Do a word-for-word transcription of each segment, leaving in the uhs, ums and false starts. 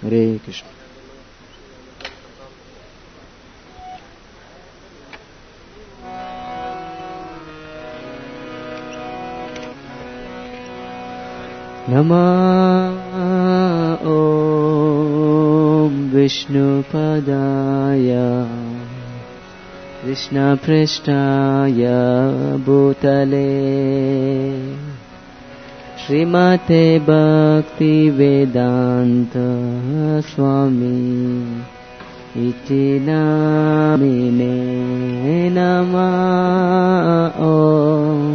हरे कृष्ण। नमः ॐ विष्णुपदाय कृष्णपृष्ठाय भूतले श्रीमते भक्तिवेदान्त स्वामी इति नामिने नमः ॐ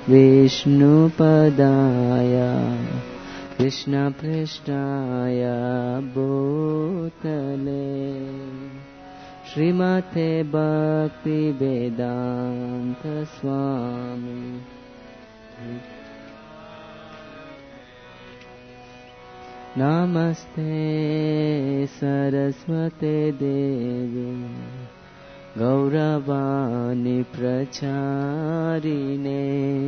विष्णुपदाय कृष्णपृष्ठाय भूतले श्रीमते भक्तिवेदान्त स्वामी। नमस्ते सरस्वते देवी गौरवाणी प्रचारिणे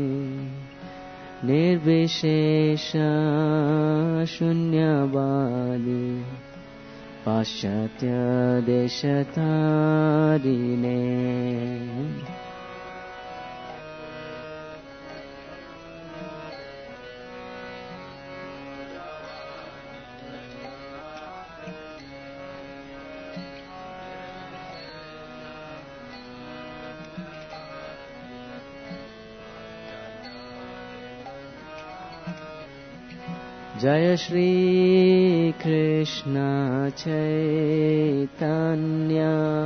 निर्विशेष शून्यवादी पाश्चात्य देशतारिणे। जय श्री कृष्ण चैतन्य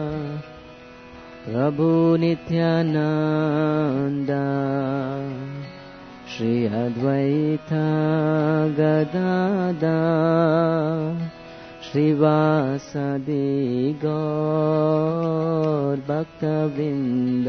प्रभु नित्यानंद श्री अद्वैत गदाधर श्रीवासदि गौर भक्तवृंद।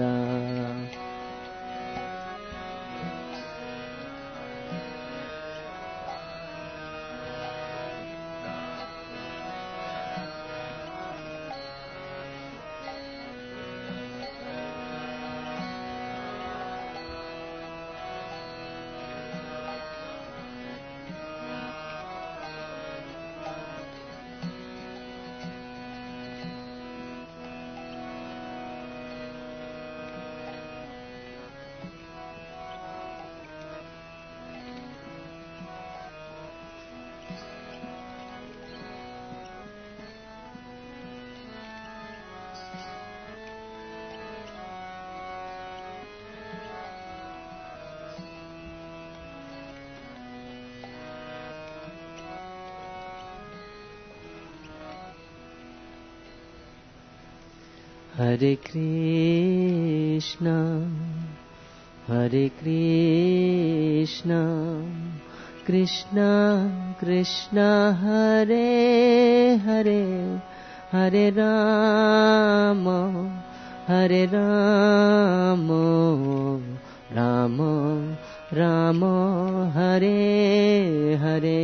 हरे कृष्णा हरे कृष्णा कृष्णा कृष्णा हरे हरे हरे राम हरे राम राम राम हरे हरे।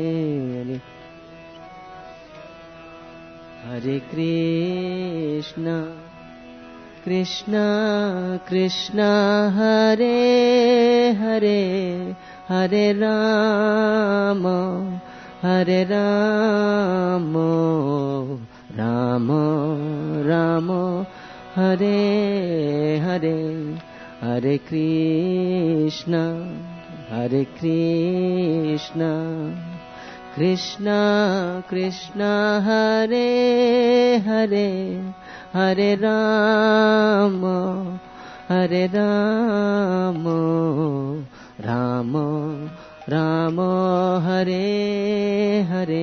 हरे कृष्णा कृष्णा कृष्णा हरे हरे हरे राम हरे राम राम राम हरे हरे। हरे कृष्णा हरे कृष्णा कृष्णा कृष्णा हरे हरे हरे राम हरे राम राम राम हरे हरे।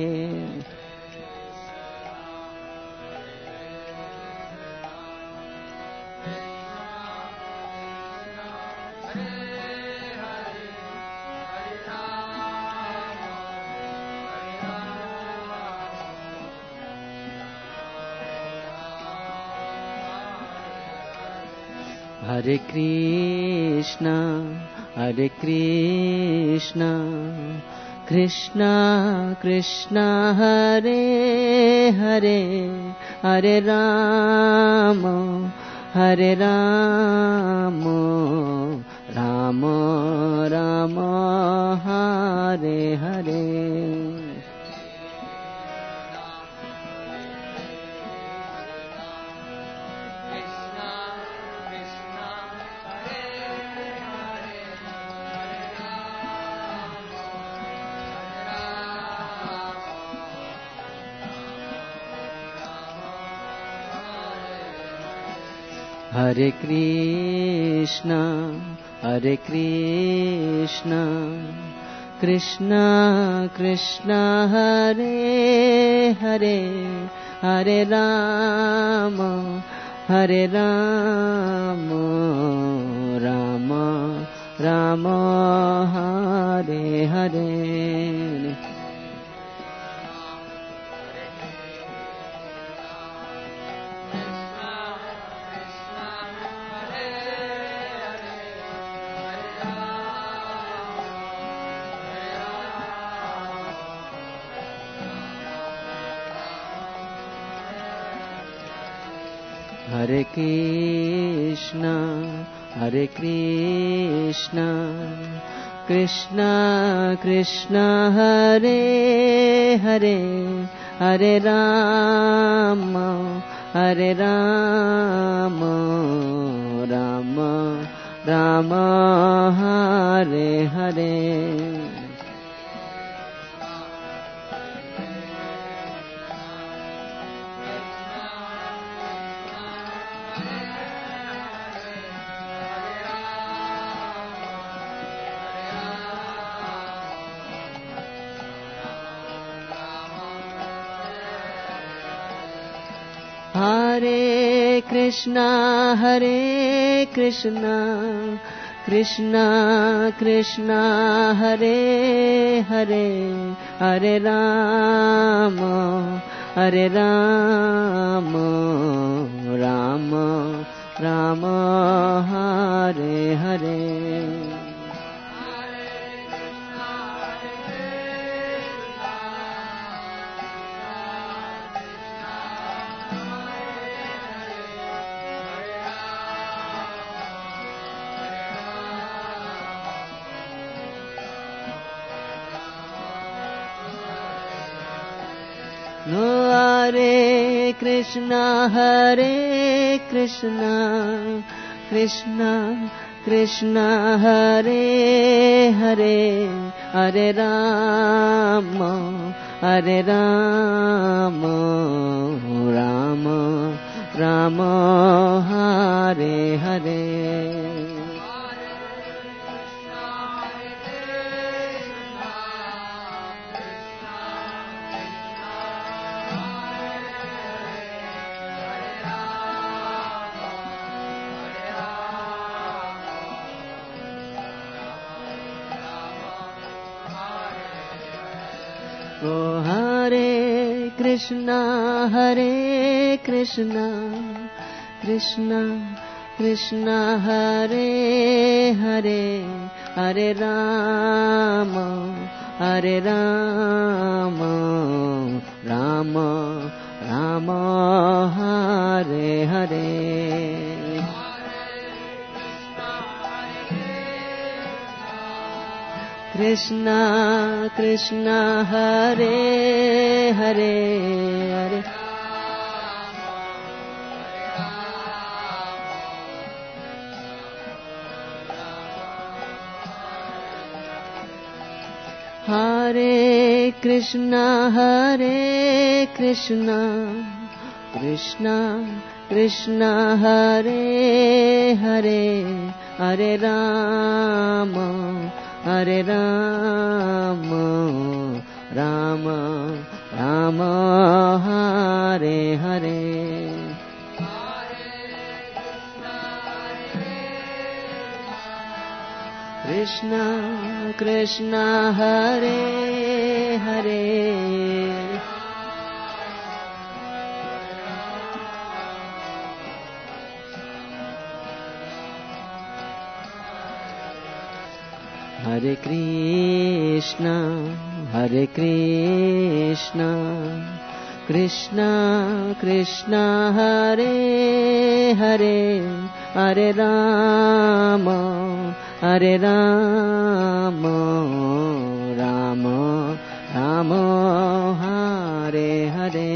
हरे कृष्णा हरे कृष्णा कृष्णा कृष्णा हरे हरे हरे राम हरे Ram Ram Ram Hare Hare. Hare Krishna, Hare Krishna, Krishna Krishna Hare Hare, Hare Rama, Hare Rama, Rama Rama Hare Hare. Hare Krishna, Hare Krishna, Krishna Krishna Hare Hare, Hare Rama, Hare Rama, Rama Rama Hare Hare. Hare Krishna, Hare Krishna, Krishna Krishna Hare Hare, Hare Rama, Hare Rama, Rama Rama Hare Hare. Hare Krishna, Hare Krishna, Krishna Krishna Hare Hare, Hare Rama, Hare Rama, Rama Rama Hare Hare. Oh, Hare Krishna, Hare Krishna, Krishna Krishna Hare Hare, Hare Rama, Hare Rama, Rama Rama Hare Hare. Krishna Krishna Hare Hare, Hare Hare Krishna, Hare Krishna, Krishna Krishna Hare Hare, Hare Rama, Hare Rama, Rama Rama Hare Hare. Krishna Krishna Hare Hare, Hare Krishna, Hare Krishna, Krishna Krishna Hare Hare, Hare Rama, Hare Rama, Rama Rama Hare Hare.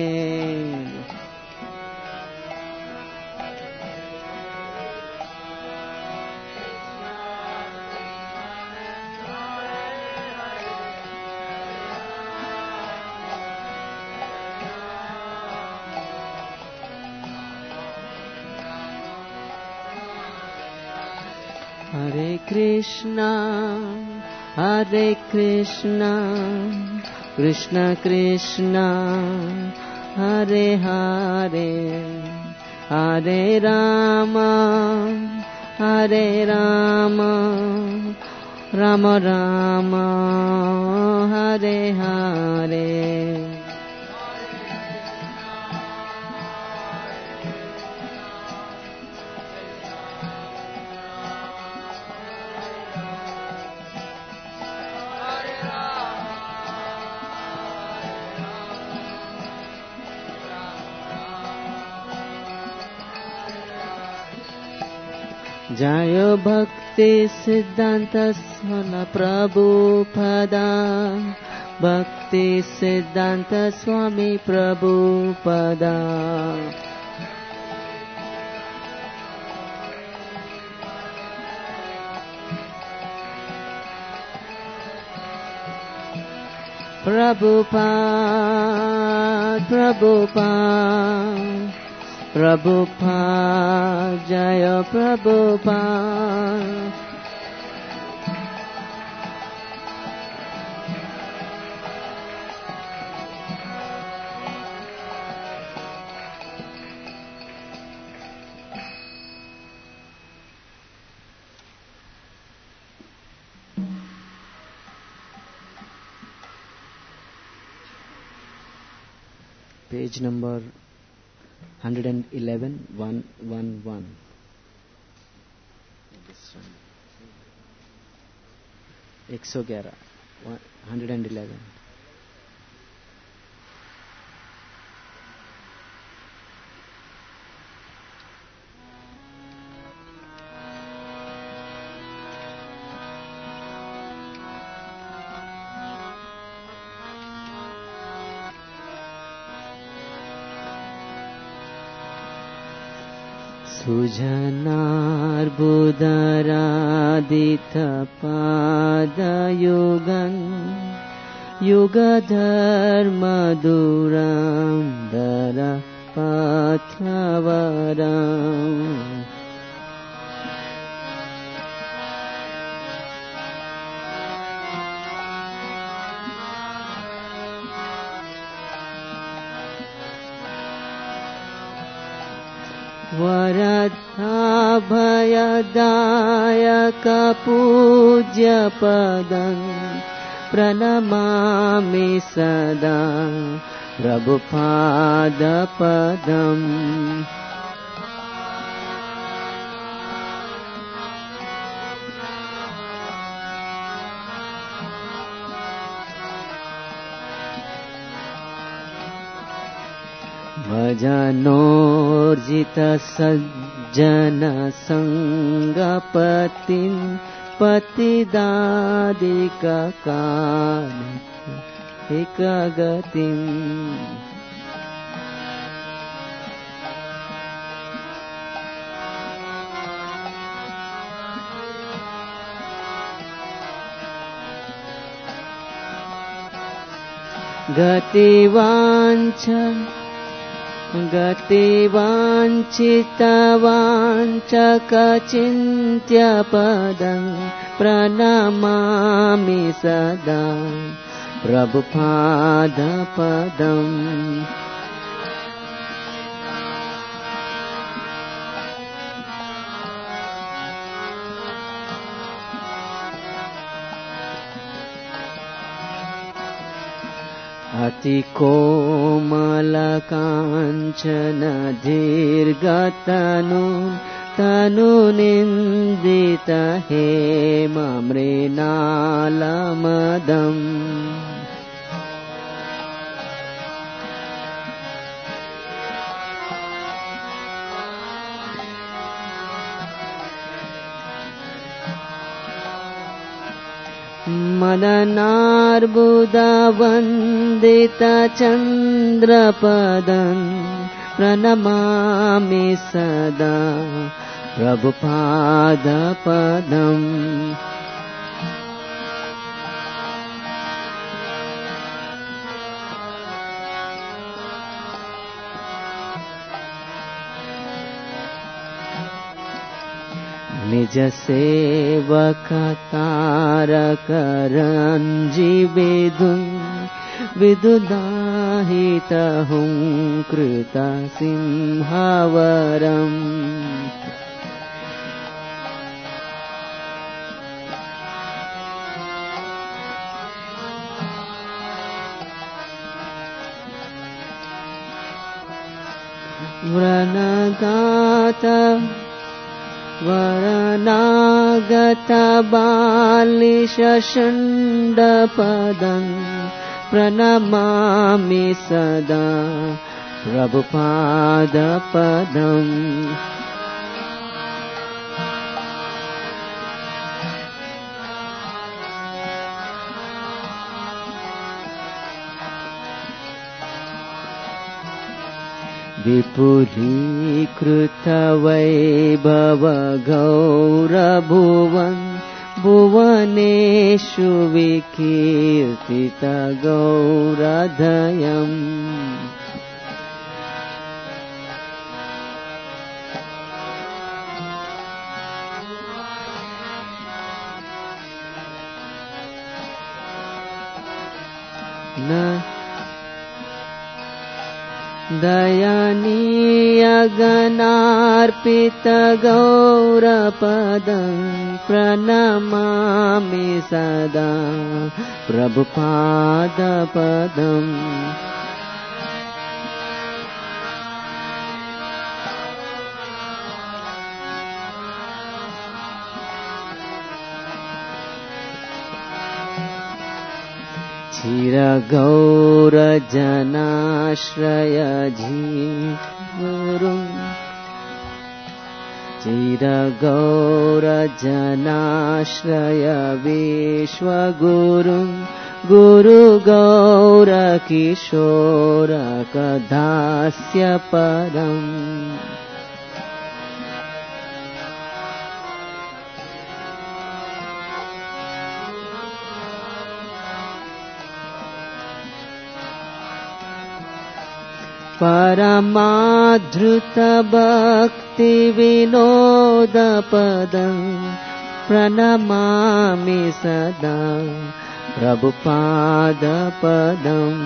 Hare Krishna, Hare Krishna, Krishna Krishna, Hare Hare, Hare Rama, Hare Rama, Rama Rama, Hare Hare. Jayo Bhakti Siddhanta Swami Prabhupada, Bhakti Siddhanta Swami Prabhupada. Prabhupada, Prabhupada, Prabhupada, Jaya Prabhupada. Page number one hundred eleven, one one one. This one. one eleven, one hundred eleven. Sujanar Buddharadita Padayogan Yugadharma Duram Dara Patravaram. Varadhabhayadayaka Pujya Padam Pranamami Sada Prabhupada Padam. Bhajanorjita sajjana sangapatin patidadika kana ekagatim. Gativancha Gati vanchita vanchaka chintya padam pranamami sada Prabhupada padam. Ati komala kanchana dirgatanu tanunindita hema mrinalamadam. Madanarbuda vandita chandrapadam pranamami sada Prabhupada padam. निज सेवक तारक रंजी विदुन विदुदाहित हुंकृत सिंहावरम व्रणगात वरनागत बालिशषण्डपदं प्रणमामि सदा प्रभुपादपदम् विपुलीकृत वैभव गौरभुवन भुवनेषु विकीर्तित गौरधयम् न दयनीयगणार्पित गौरपदं प्रणमामि सदा प्रभुपादपदम् चिरगौरजनाश्रय गुरुं चिरगौरजनाश्रय विश्वगुरुं गुरुगौरकिशोरकदास्य परम् परमाधृत भक्ति विनोदपदं प्रणमामि सदा प्रभुपादपदम्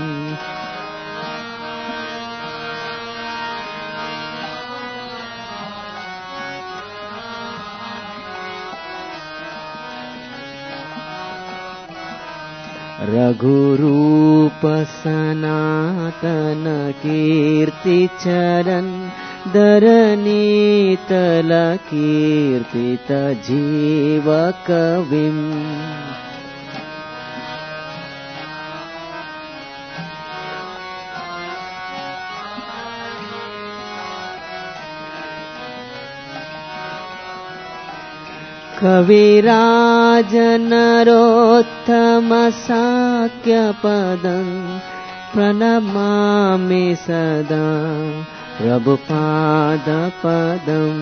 रघुरूप सनातन कीर्ति चरण धरणीतल कीर्तित जीव कविम् कविराज नरोत्तम साक्यपदं प्रणमामि सदा प्रभुपादपदम्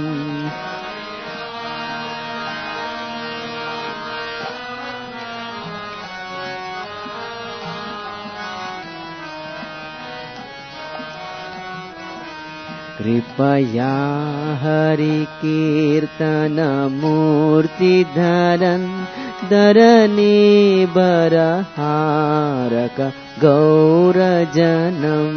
कृपया हरिकीर्तनमूर्तिधरन् धरणीबरहारक गौरजनम्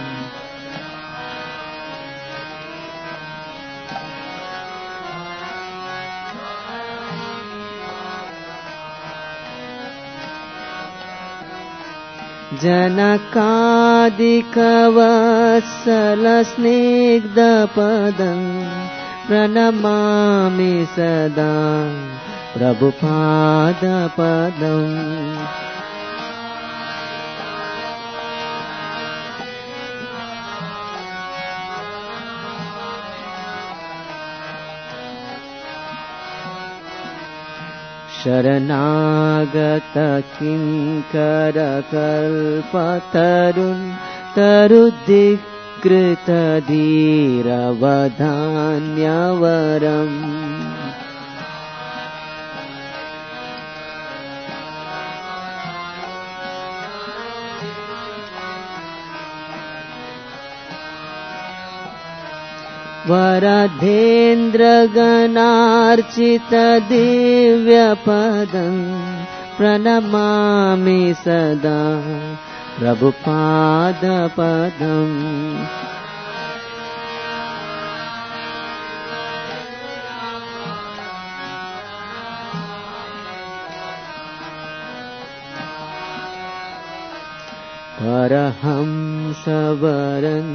जनकादिकवत्सलस्निग्धपदं प्रणमामि सदा प्रभुपादपदम् शरणागत किंकर कल्पतरुन् तरुद्धिकृत धीरवधान्यवरम् वरदेन्द्रगणार्चित दिव्यपदं प्रणमामि सदा प्रभुपादपदम् परहंसवरं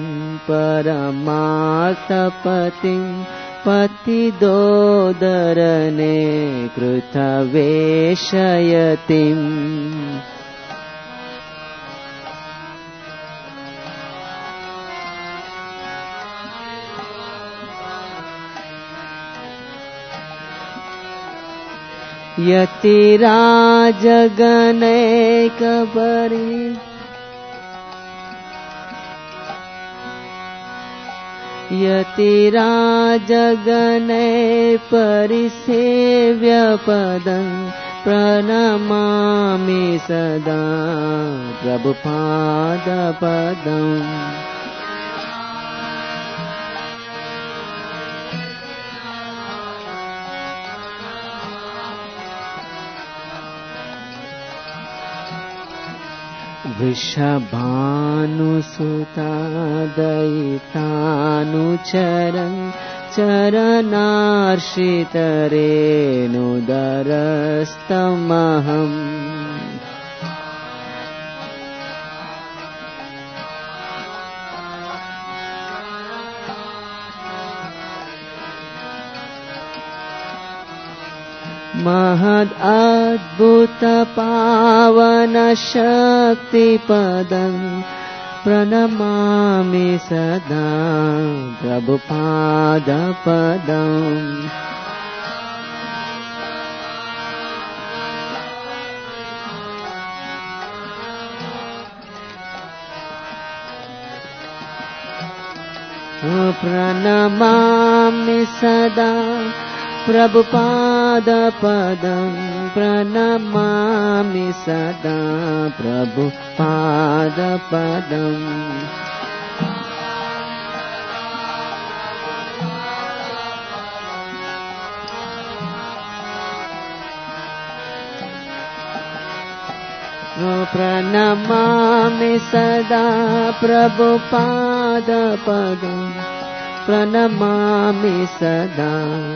परमार्थपतिं पतिदोदरने कृतवेशयतिम् यतिराजगणैकपरि यतिराजगणे परिसेव्यपदं प्रणमामि सदा प्रभुपादपदम् वृषभानुसुतादयितानुचरन् चरणार्षितरेणुदरस्तमहम् महदद्भुतपावनशक्तिपदं प्रणमामि सदा प्रभुपादपदम् प्रणमामि सदा प्रभुपादपदं प्रणमामि सदा प्रभुपादपदम् प्रणमामि सदा प्रभुपादपदं प्रणमामि सदा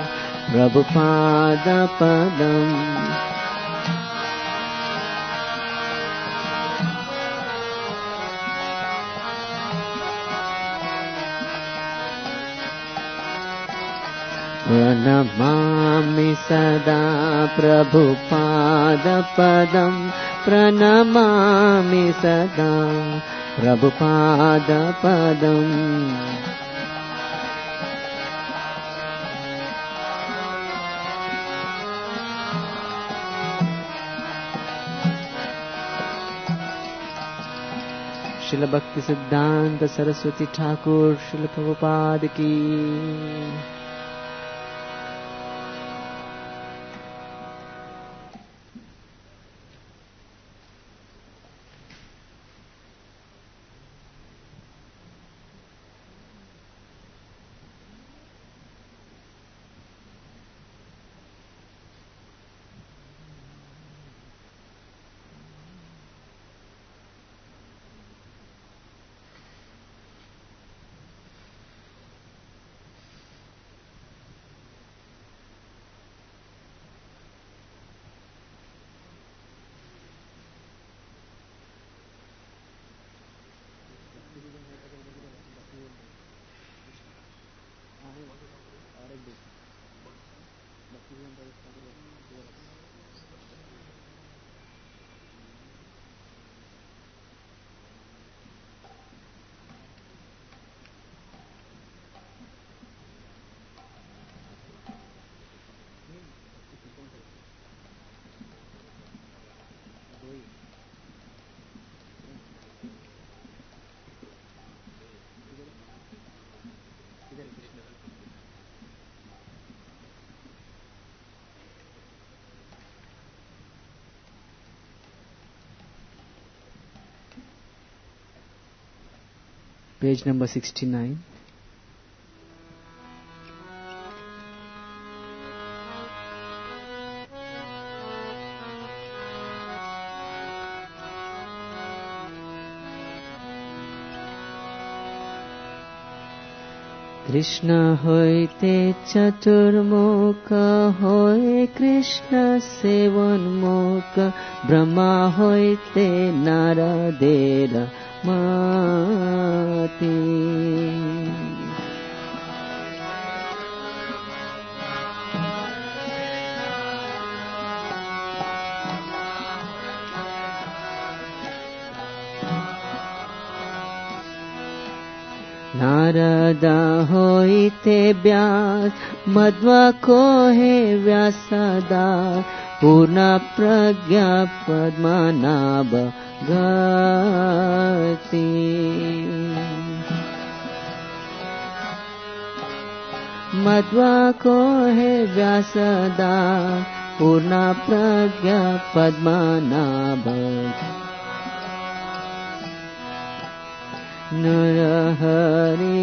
प्रभुपादपदम् प्रणमामि सदा प्रभुपादपदं प्रणमामि सदा प्रभुपादपदम् शिल भक्ति सिद्धांत सरस्वती ठाकुर शिल प्रभुपाद की। Page number sixty-nine. কৃষ্ণ হইতে চতুর্মুখ হয়ে কৃষ্ণ সেবন মুখ, ব্রহ্মা হইতে নারদের মতি। নারদা হইতে ব্যাস, মধ্বা কোহে ব্যাসদাস, পূর্ণ প্রজ্ঞা পদ্মনাভ গতি। মধ্বা কোহে ব্যাসদাস, পূর্ণ প্রজ্ঞা পদ্মনাভ। নরহরি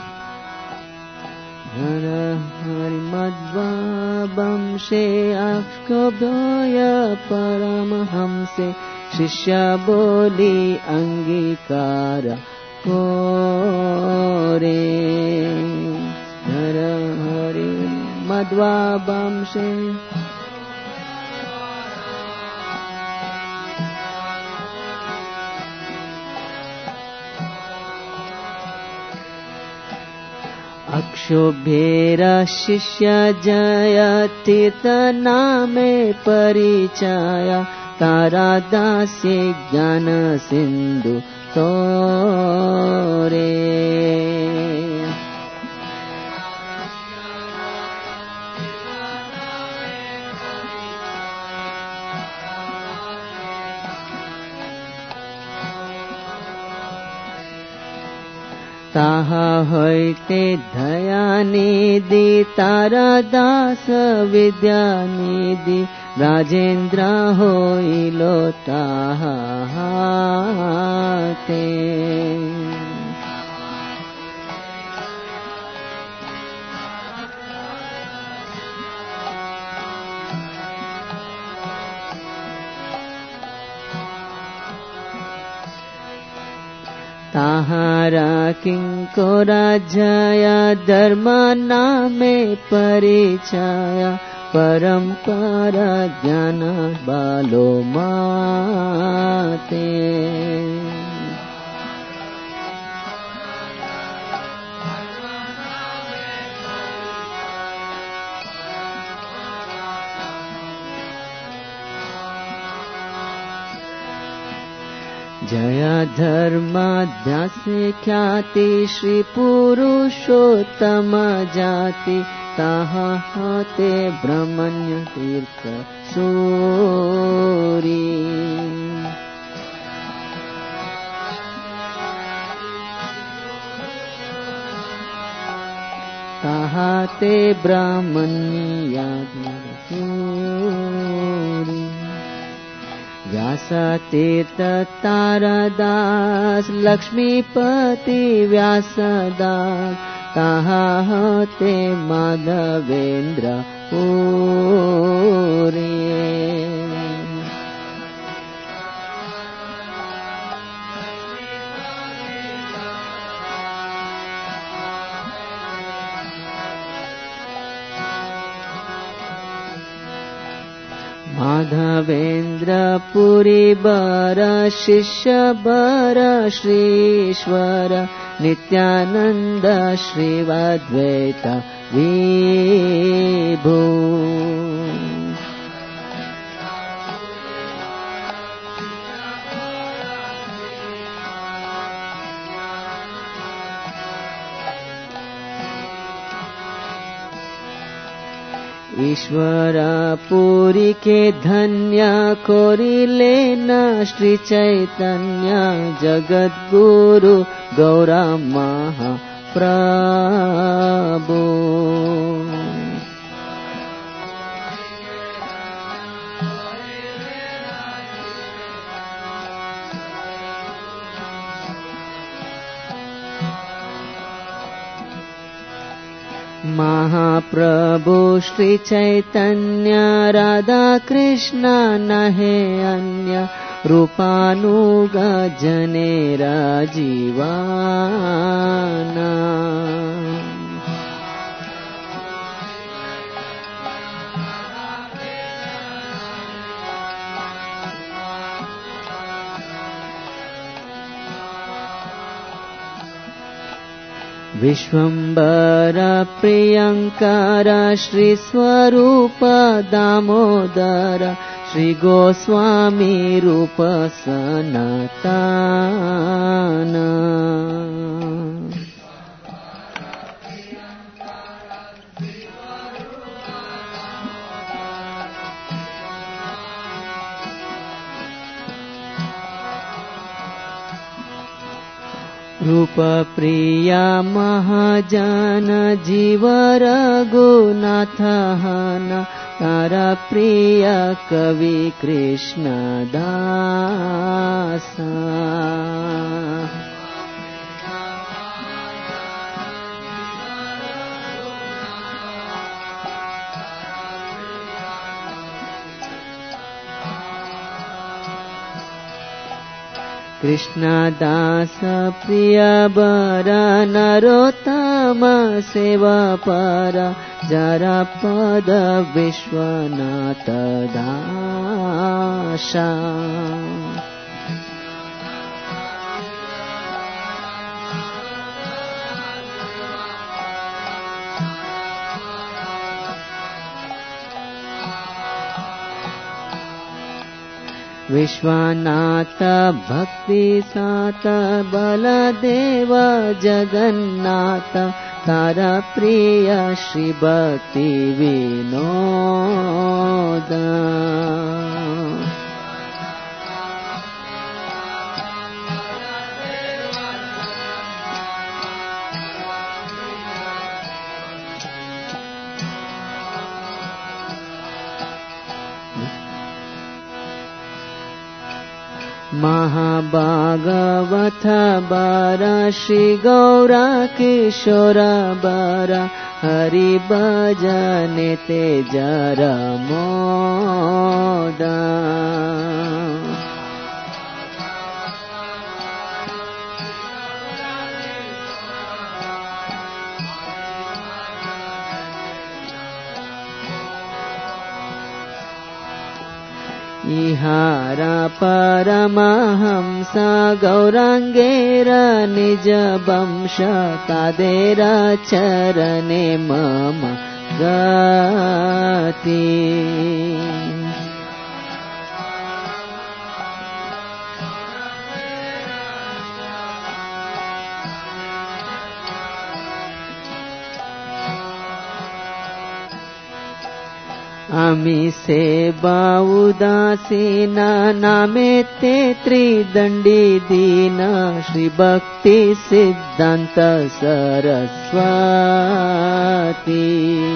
নরহরি মধ্বা বংশে অক্ষোভ্য পরমহংসে, শিষ্য বলি অঙ্গীকার কোরে। নরহরি মধ্বা বংশে अक्षोभ्येरा शिष्य जय तीर्थ नामे परिचय, तारा दास्य ज्ञान सिंधु तोरे। ताहा हईते दयानिधि, तारा दास विद्यानिधि, राजेंद्र होइलो ताहाते। ताहारा किंकोरा जया, धर्म नामे परिचय, परंपरा ज्ञान बालो माते। जय धर्माध्यास ख्याति, श्री पुरुषोत्तम जाति, ताहा होते ब्रह्मण्य तीर्थ सूरी। ताहा ते ब्रह्मण्य सूरी। व्यास तीर्थ तारादास, लक्ष्मीपति व्यासदास, ताहा होते माधवेंद्र पुरी। माधवेंद्र पुरी बर, शिष्य बर श्रीश्वर, नित्यानंद श्रीवाद्वैत विभु। ईश्वर पुरी के धन्य कोरिले न श्री चैतन्य, जगत गुरु गौरा महाप्रभु। महाप्रभु श्री चैतन्य, राधा कृष्ण नहे अन्य, रूपानुग जनेरा जीवाना। विश्वम्बर प्रियंकर श्री स्वरूप दामोदर श्री गोस्वामी रूप सनातन रूप प्रिया महाजन जीव रघुनाथ हन तारा प्रिय कवि कृष्ण दास कृष्ण दास प्रिय बर नरोत्तम सेवा पर जरा पद विश्वनाथ दासा विश्वनाथ भक्ति सात बलदेव जगन्नाथ तारा प्रिय श्री भक्ति विनोद महाभागवत बर श्री गौरा किशोर बर हरि भजने ते जरा मोद इहारा परमहंस गौरांगेर निज वंश तादेर चरणे मम गति आमी सेवा उदासीन नामे ते त्रिदंडी दीन श्री भक्ति सिद्धांत सरस्वती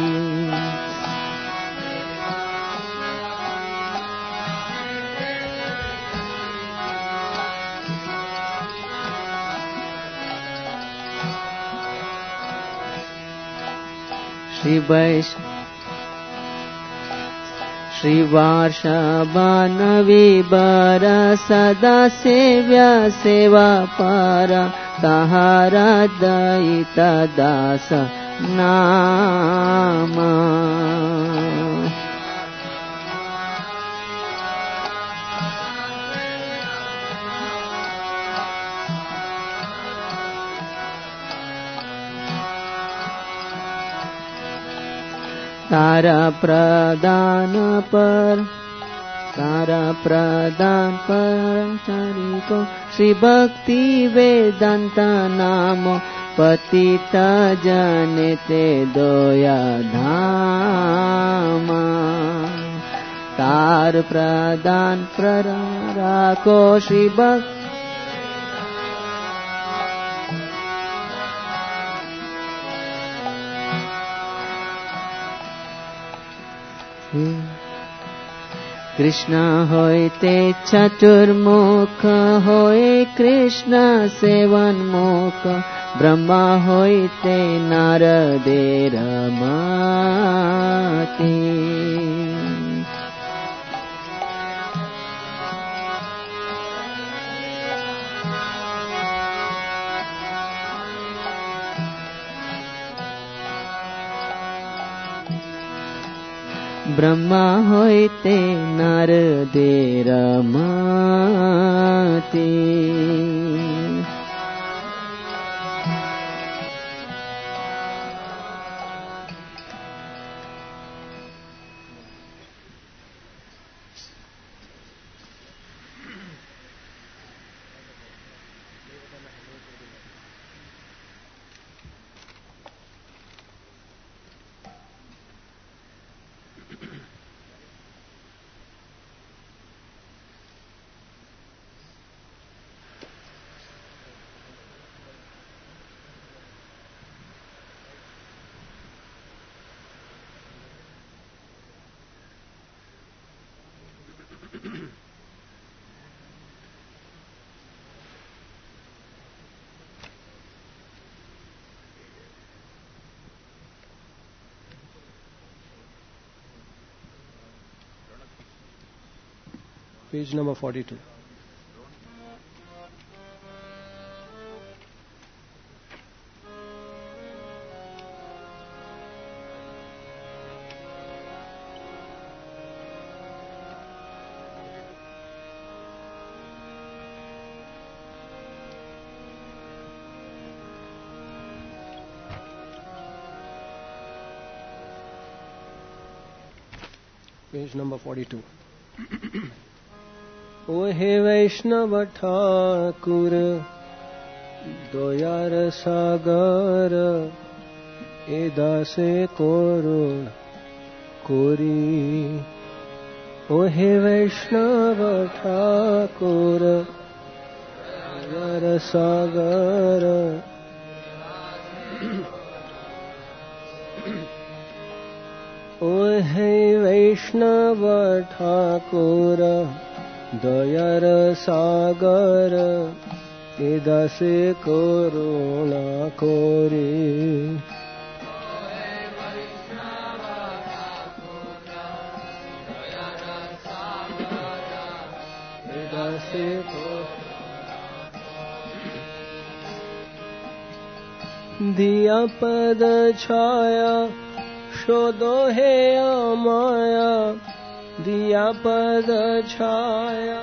श्री वैष्णव श्रीवार्षभानवी बर सदा सेव्य सेवा पार तहारा दयित दास नाम तारा प्रदान पर तारा प्रदान पर चारिको श्री भक्ति वेदांत नाम पतित जने ते दोया धाम तार प्रदान प्रराको श्री भक्ति कृष्ण होइते चतुर्मुख होए कृष्ण सेवन्मुख ब्रह्मा होइते नारदेर मति ब्रह्मा होइते नारदेर मति Page number forty-two. Page number forty-two. O हे वैष्णव ठाकुर दयार सागर ए दासे करुण कोरी ओ हे वैष्णव ठाकुर दयार सागर ओ हे वैष्णव ठाकुर दयार सागर ए दासे करुणा कोरी ए दासे दिया पद छाया शोधो हे माया दिया पद छाया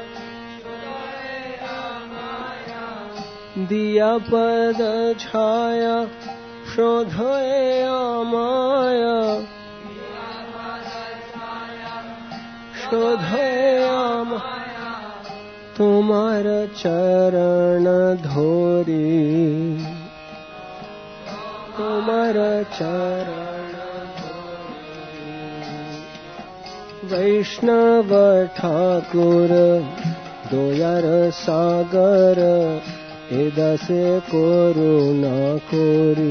दिया पद छाया शोधो हे माया शोधो हे माया तुम्हार चरण धोरी तुम्हार चरण वैष्णव ठाकुर दयार सागर ए दासे करुणा कोरी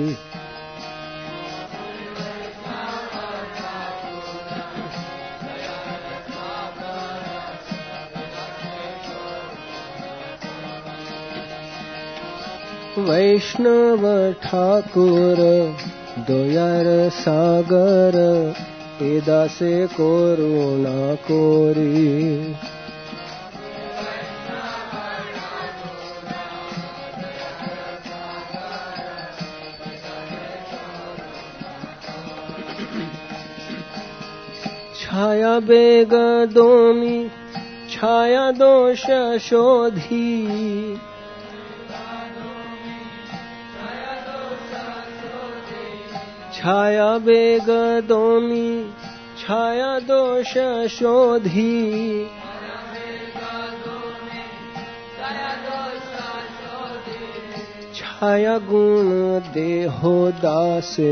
वैष्णव ठाकुर दयार सागर ए दासे करुणा कोरी छाया बेग दोमी छाया दोष शोधी छाया बेग दोमी छाया दोष शोधी छाया गुण देहो दासे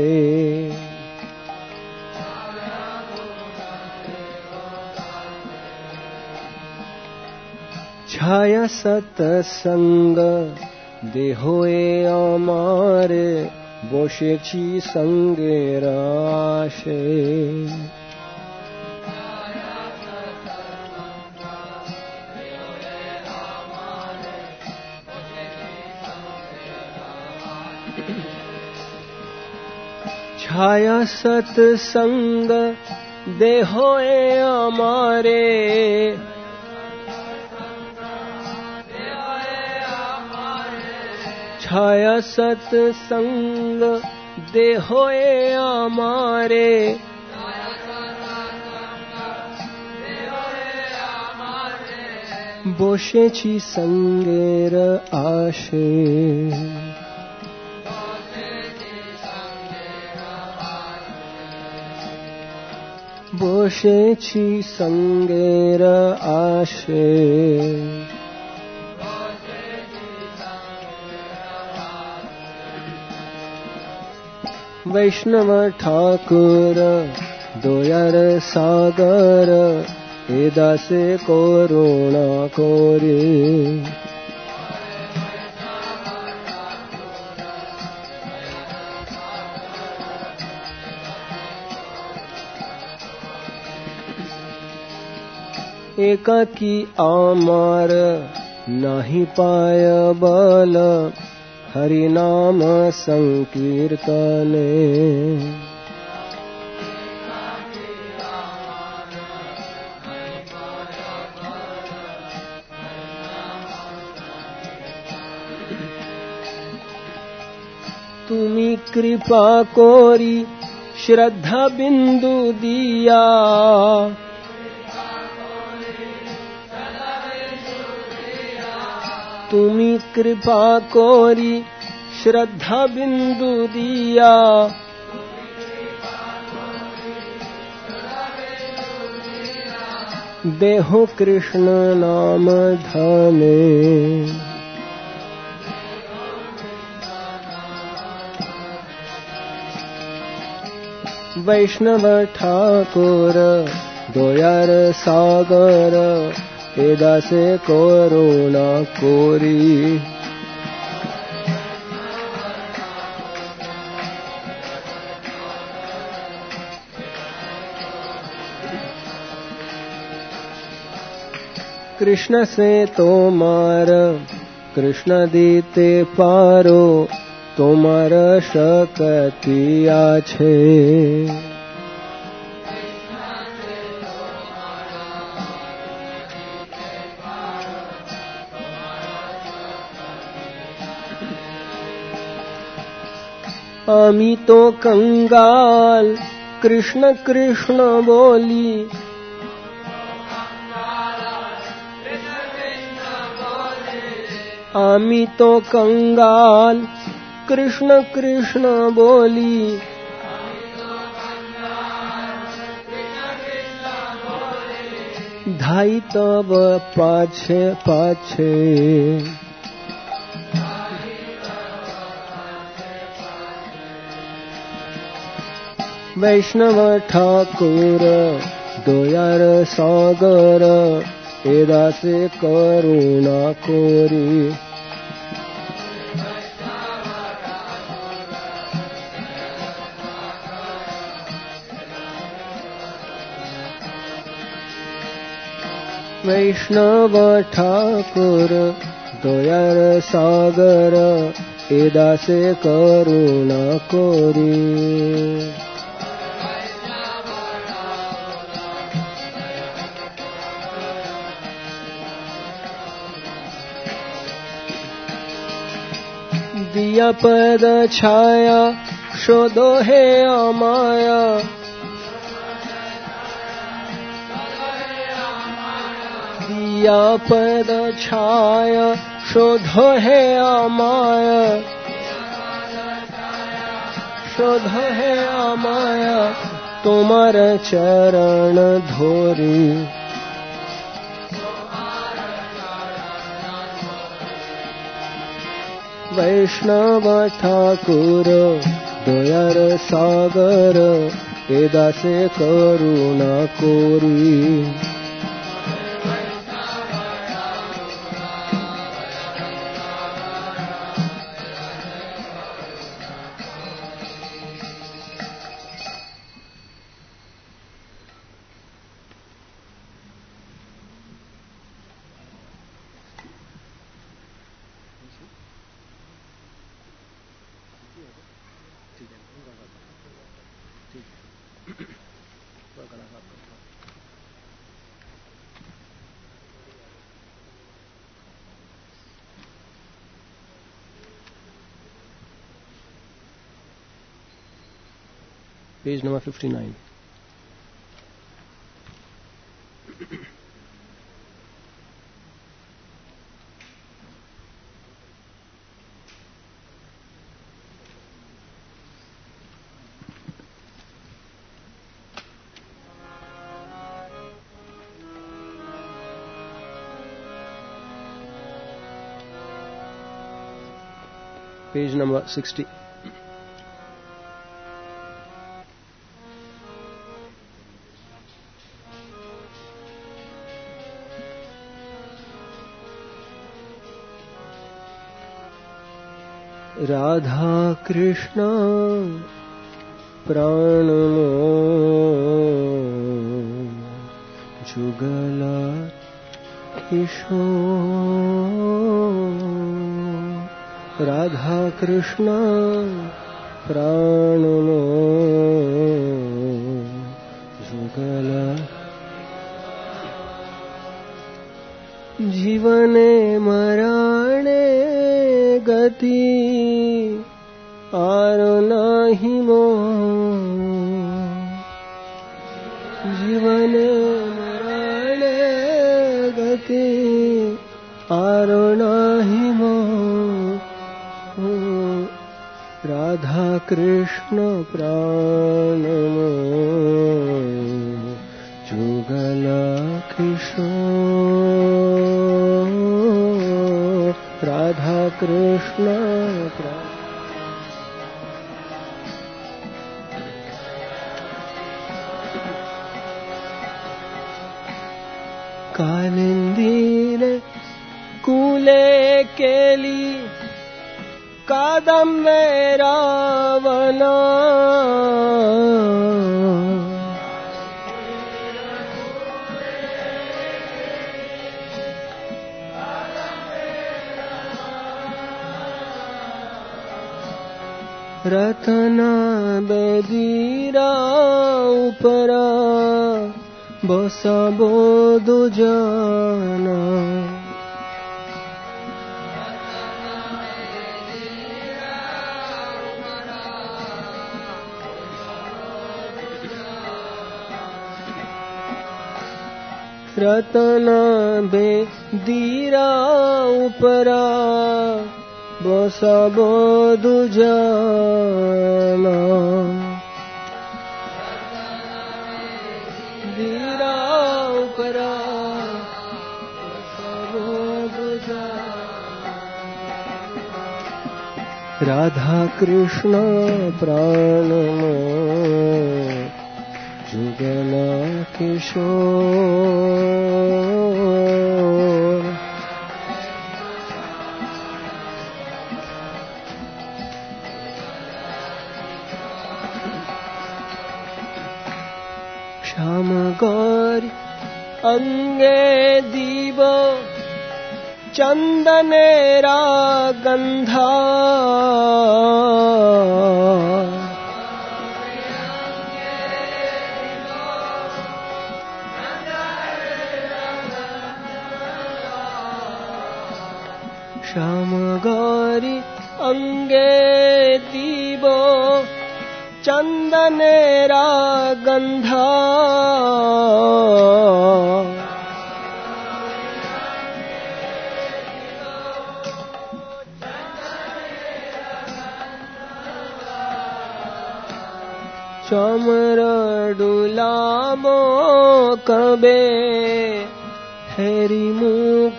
छाया सत्संग देहोए अमारे বসেছি সঙ্গের আশে ছায়া সৎসঙ্গ দেহয়ে আমারে छाया सत्संग देहोए आमारे বসেছি সঙ্গের আশে বসেছি সঙ্গের আশে वैष्णव ठाकुर दयार सागर ए दासे करुणा कोरी एकाकी आमार नहीं पाय बल हरि नाम संकीर्तने तुमी कृपा कोरी श्रद्धा बिंदु दिया तुमी कृपा कोरी श्रद्धा बिंदु दिया देहो कृष्ण नाम धामे वैष्णव ठाकुर दयार सागर एदा से करुणा कोरी कृष्ण से तोमार कृष्ण दीते पारो तोमार शक्ति आछे आमी तो कंगाल कृष्ण कृष्ण बोली आमी तो कंगाल कृष्ण कृष्ण बोली धाई तब पाछे पाछे वैष्णव ठाकुर दयार सागर एदा से करुणा कोरी वैष्णव ठाकुर दयार सागर एदा से करुणा कोरी दिया पद छाया शोधो है अमाया दिया पद छाया शोधो है अमाया शोधो है अमाया तुम्हार चरण धोरी वैष्णव ठाकुर दयार सागर एदा से करुणा कोरी Page number fifty-nine. Page number sixty. Radha Krishna प्राणनो जुगल किशोर राधा कृष्ण प्राणनो जुगल जीवने मरणे गति आ महिमा राधा कृष्ण प्राण जुगल किशोर राधा कृष्ण प्राण कालिंदीने कूले केली कादम्बे रावण रतना बेदीरा उपरा बसबो दुजना रतना बेदीरा उपरा बसबो दुजना दीरा उपरा बसबो दुजना राधा कृष्ण प्राण जुगल किशोर श्याम गौरी अंगे दीव चंदनेरा गंधा श्याम गौरी अंगे दीव चंदनेरा गंधा चमर डुलामो कबे हेरी मुख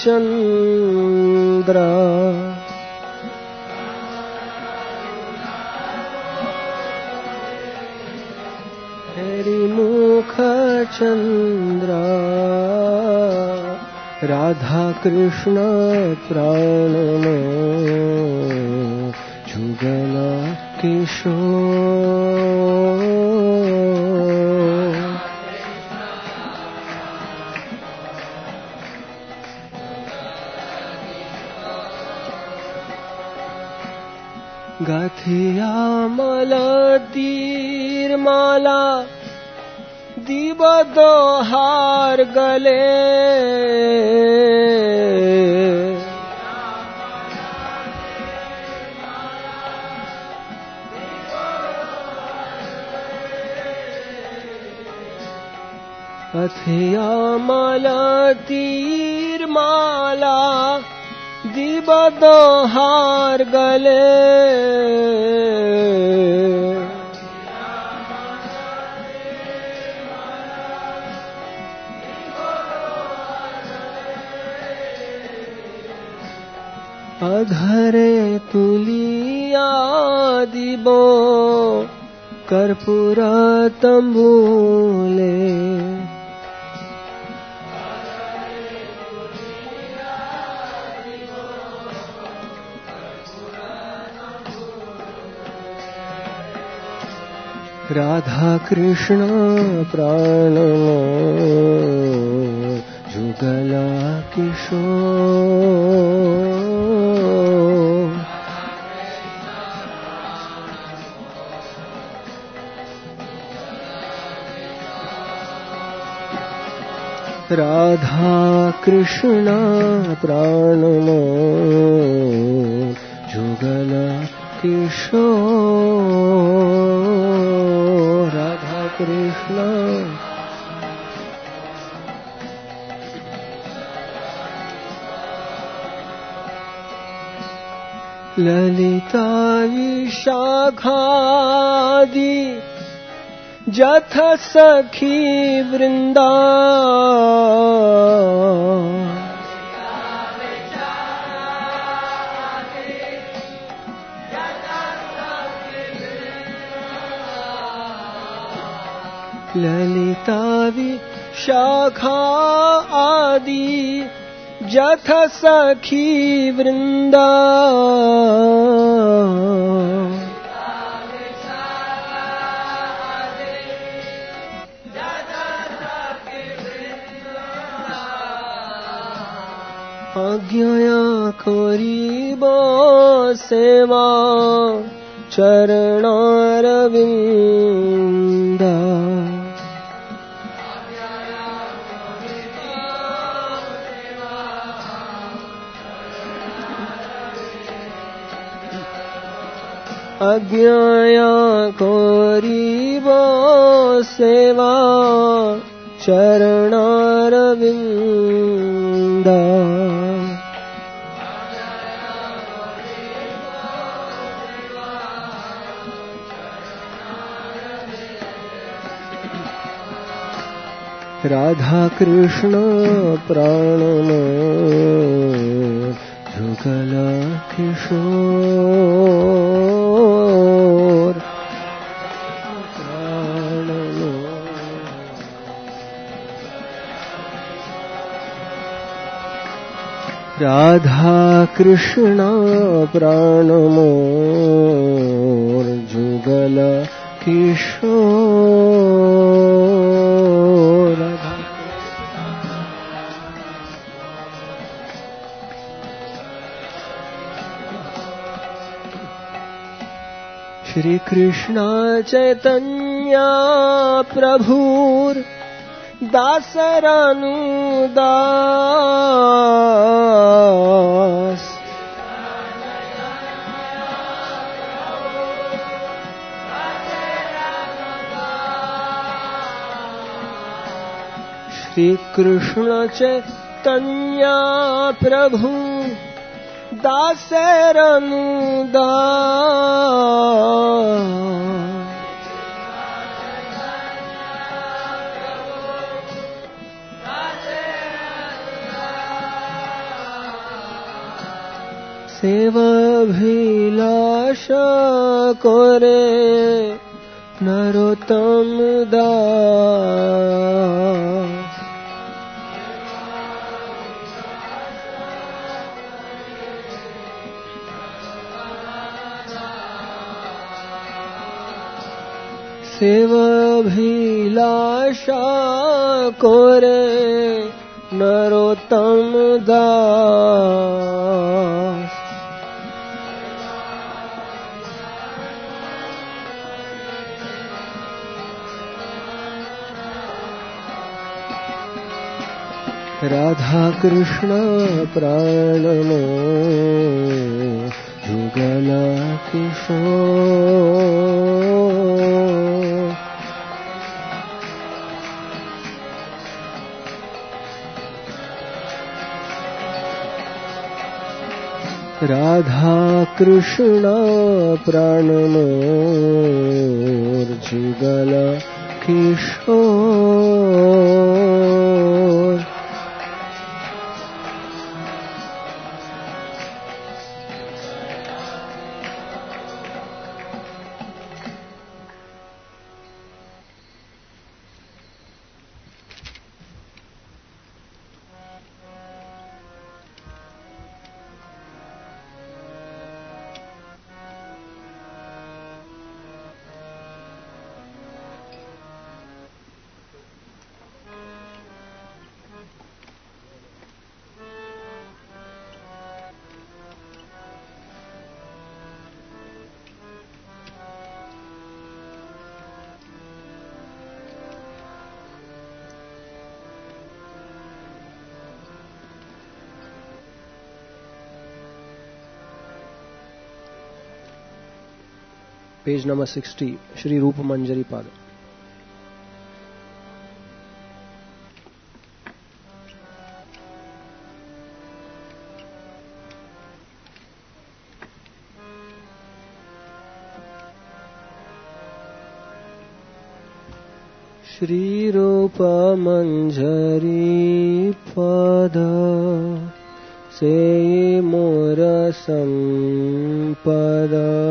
चंद्र हेरी मुख चंद्र राधा कृष्ण प्राण जुगल किशोर गाथिया माला तीर माला दीब दो हार गले गाथिया माला तीर माला दीब दो हार गले अधरे तुलिया दीबो कर्पूर तंबूले राधा कृष्ण प्राण जुगल किशोर राधा कृष्ण प्राण जुगल किशोर राधा कृष्ण ललिता विशाखादि जथ सखी वृंदा ललिता विशाखा आदि जथ सखी वृंदा आज्ञया करीब सेवा चरणारविंदा आज्ञया करीब सेवा चरणारविंदा राधा कृष्ण प्राणनाथ जुगल किशोर राधा कृष्ण प्राणमोर जुगल किशोर श्री कृष्ण चैतन्य प्रभुर दासरानुदास श्री कृष्ण चैतन्य प्रभु दासरानुदास सेवाभिलाष करे नरोत्तम दास सेवाभिलाष करे नरोत्तम दास राधा कृष्ण प्राणनो जुगल किशोर राधा कृष्ण प्राणनो Jugal Kishore page number sixty Shri Rup Manjari पाद। श्रीरूपमञ्जरी पद सेयि मोर सम्पद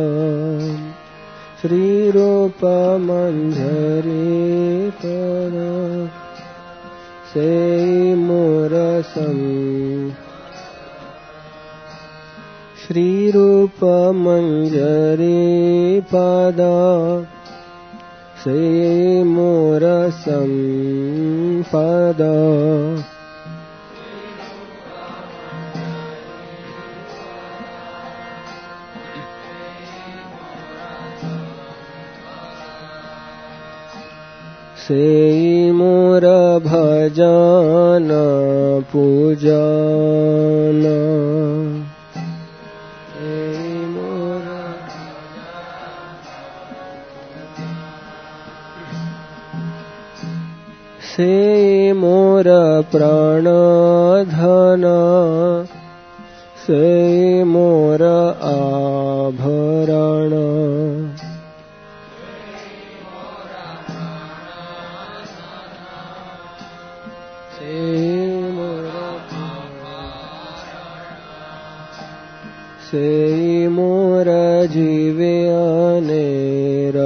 श्रीरूपमञ्जरी पद सेयि मोर सम्पद श्रीरूपमञ्जरी पद सेयि मोर सम्पद सेयि मोर भजन पूजन सेयि मोर प्राण धन सेयि मोर आभरण सेयि मोर जीवे अनेर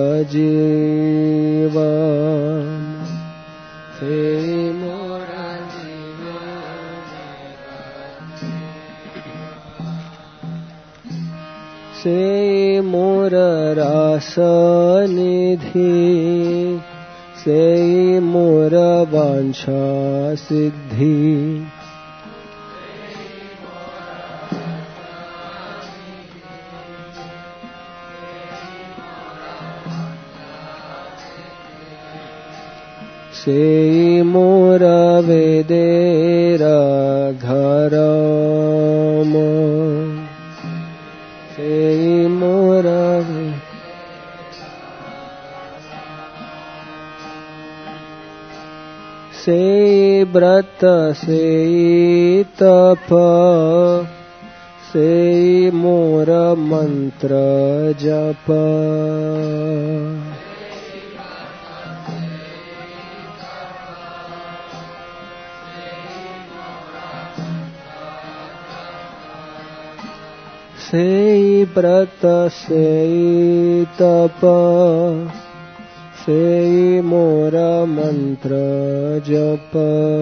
जीवन सेयि मोर सेयि मोर रास निधि सेयि मोर वांछा सिद्धि सेयि मोर वेदेर धर्म सेयि मोर सेयि व्रत सेयि तप सेयि मोर मंत्र जप सेयि व्रत सेयि तप सेयि मोर मंत्र जप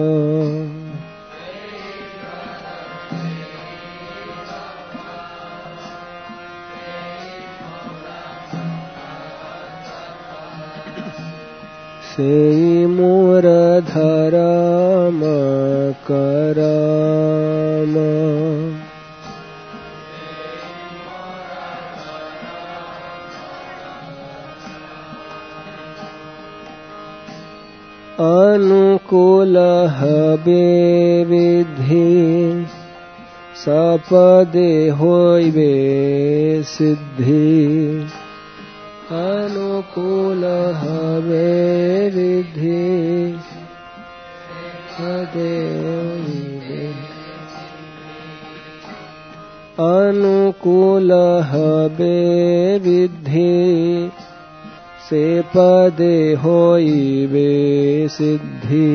सेयि मोर धर्म करम अनुकूल हबे विधि सपदे होइबे सिद्धि अनुकूल हबे विधि सपदे होइबे अनुकूल हबे विधि से पदे होइबे सिद्धि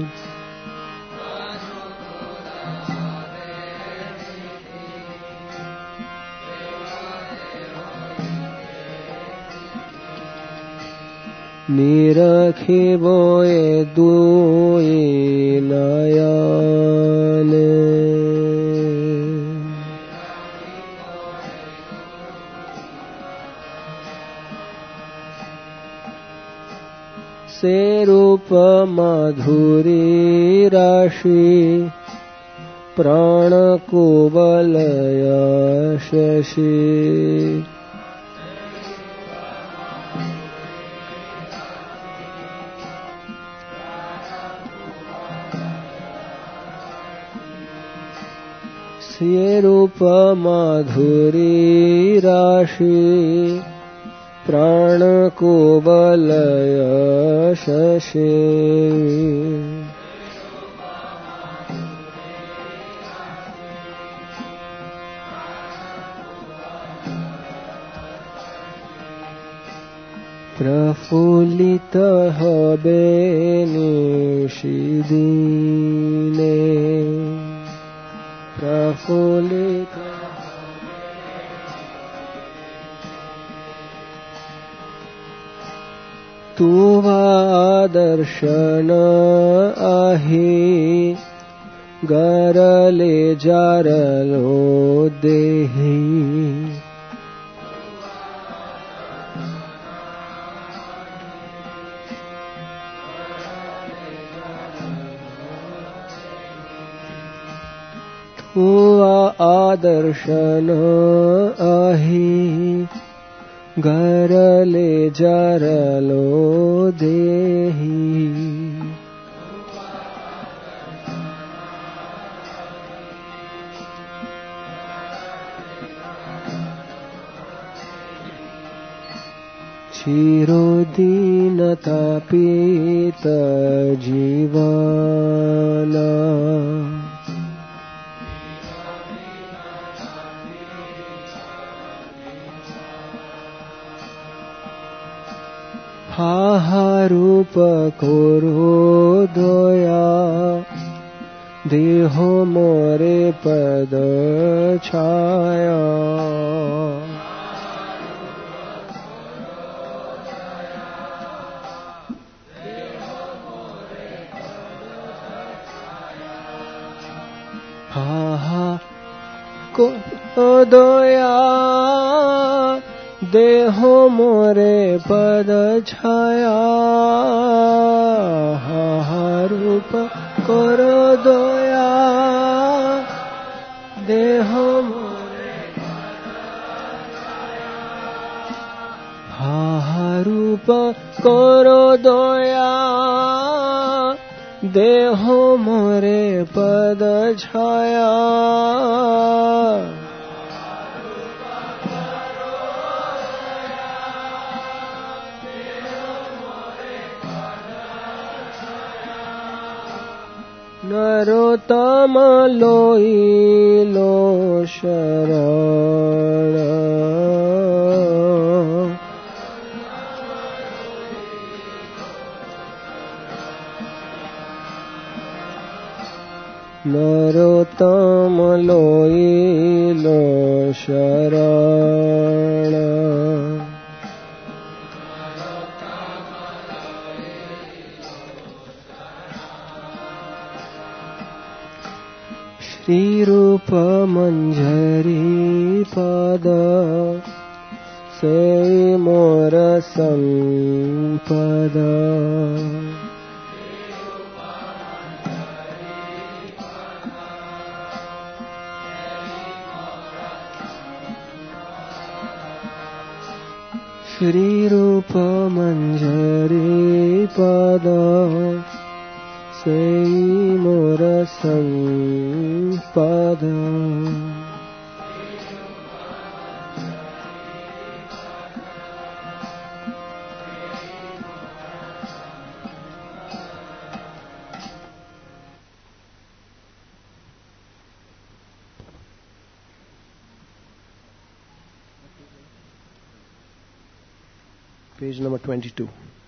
निरखिबो ए दुई नयन से रूप माधुरी राशि प्राण कुवलय शशि से रूप माधुरी राशि प्राण कुवलय शशि प्रफुल्लित हबे निशिदिने प्रफुल्लित तुवा दर्शन आहे गरले जारलो देही तुवा आदर्शन आहे गरले जारलो देही चिरोदीन तापित जीवना हाहारूप कोरो दया देहो मोरे पद छाया हाहा को दया देहो मोरे पद छाया हाहारूप करो दया देहो मोरे हाहारूप करो दया देहो मोरे पद छाया नरोत्तम लोईलो शरण नरोत्तम लोईलो शरण श्री रूप मंजरी पद से मोर संपद श्री रूप मंजरी पद से मोर संपद Page number twenty-two.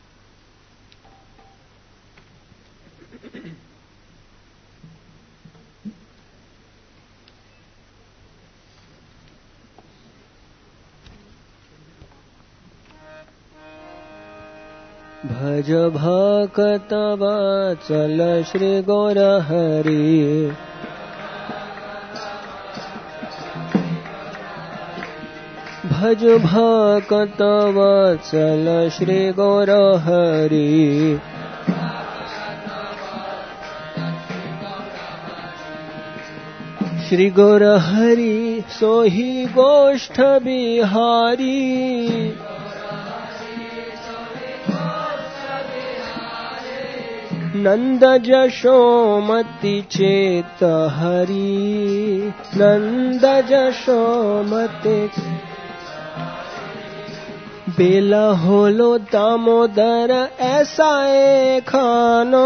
भज भक्त वत्सल श्री गौर हरि भज भक्त वत्सल श्री गौर हरि श्री गौर हरि सोहि गोष्ठ बिहारी नंद जशोमति चेत हरि नंद जशोमति बेला होलो दामोदर ऐसा ए खानो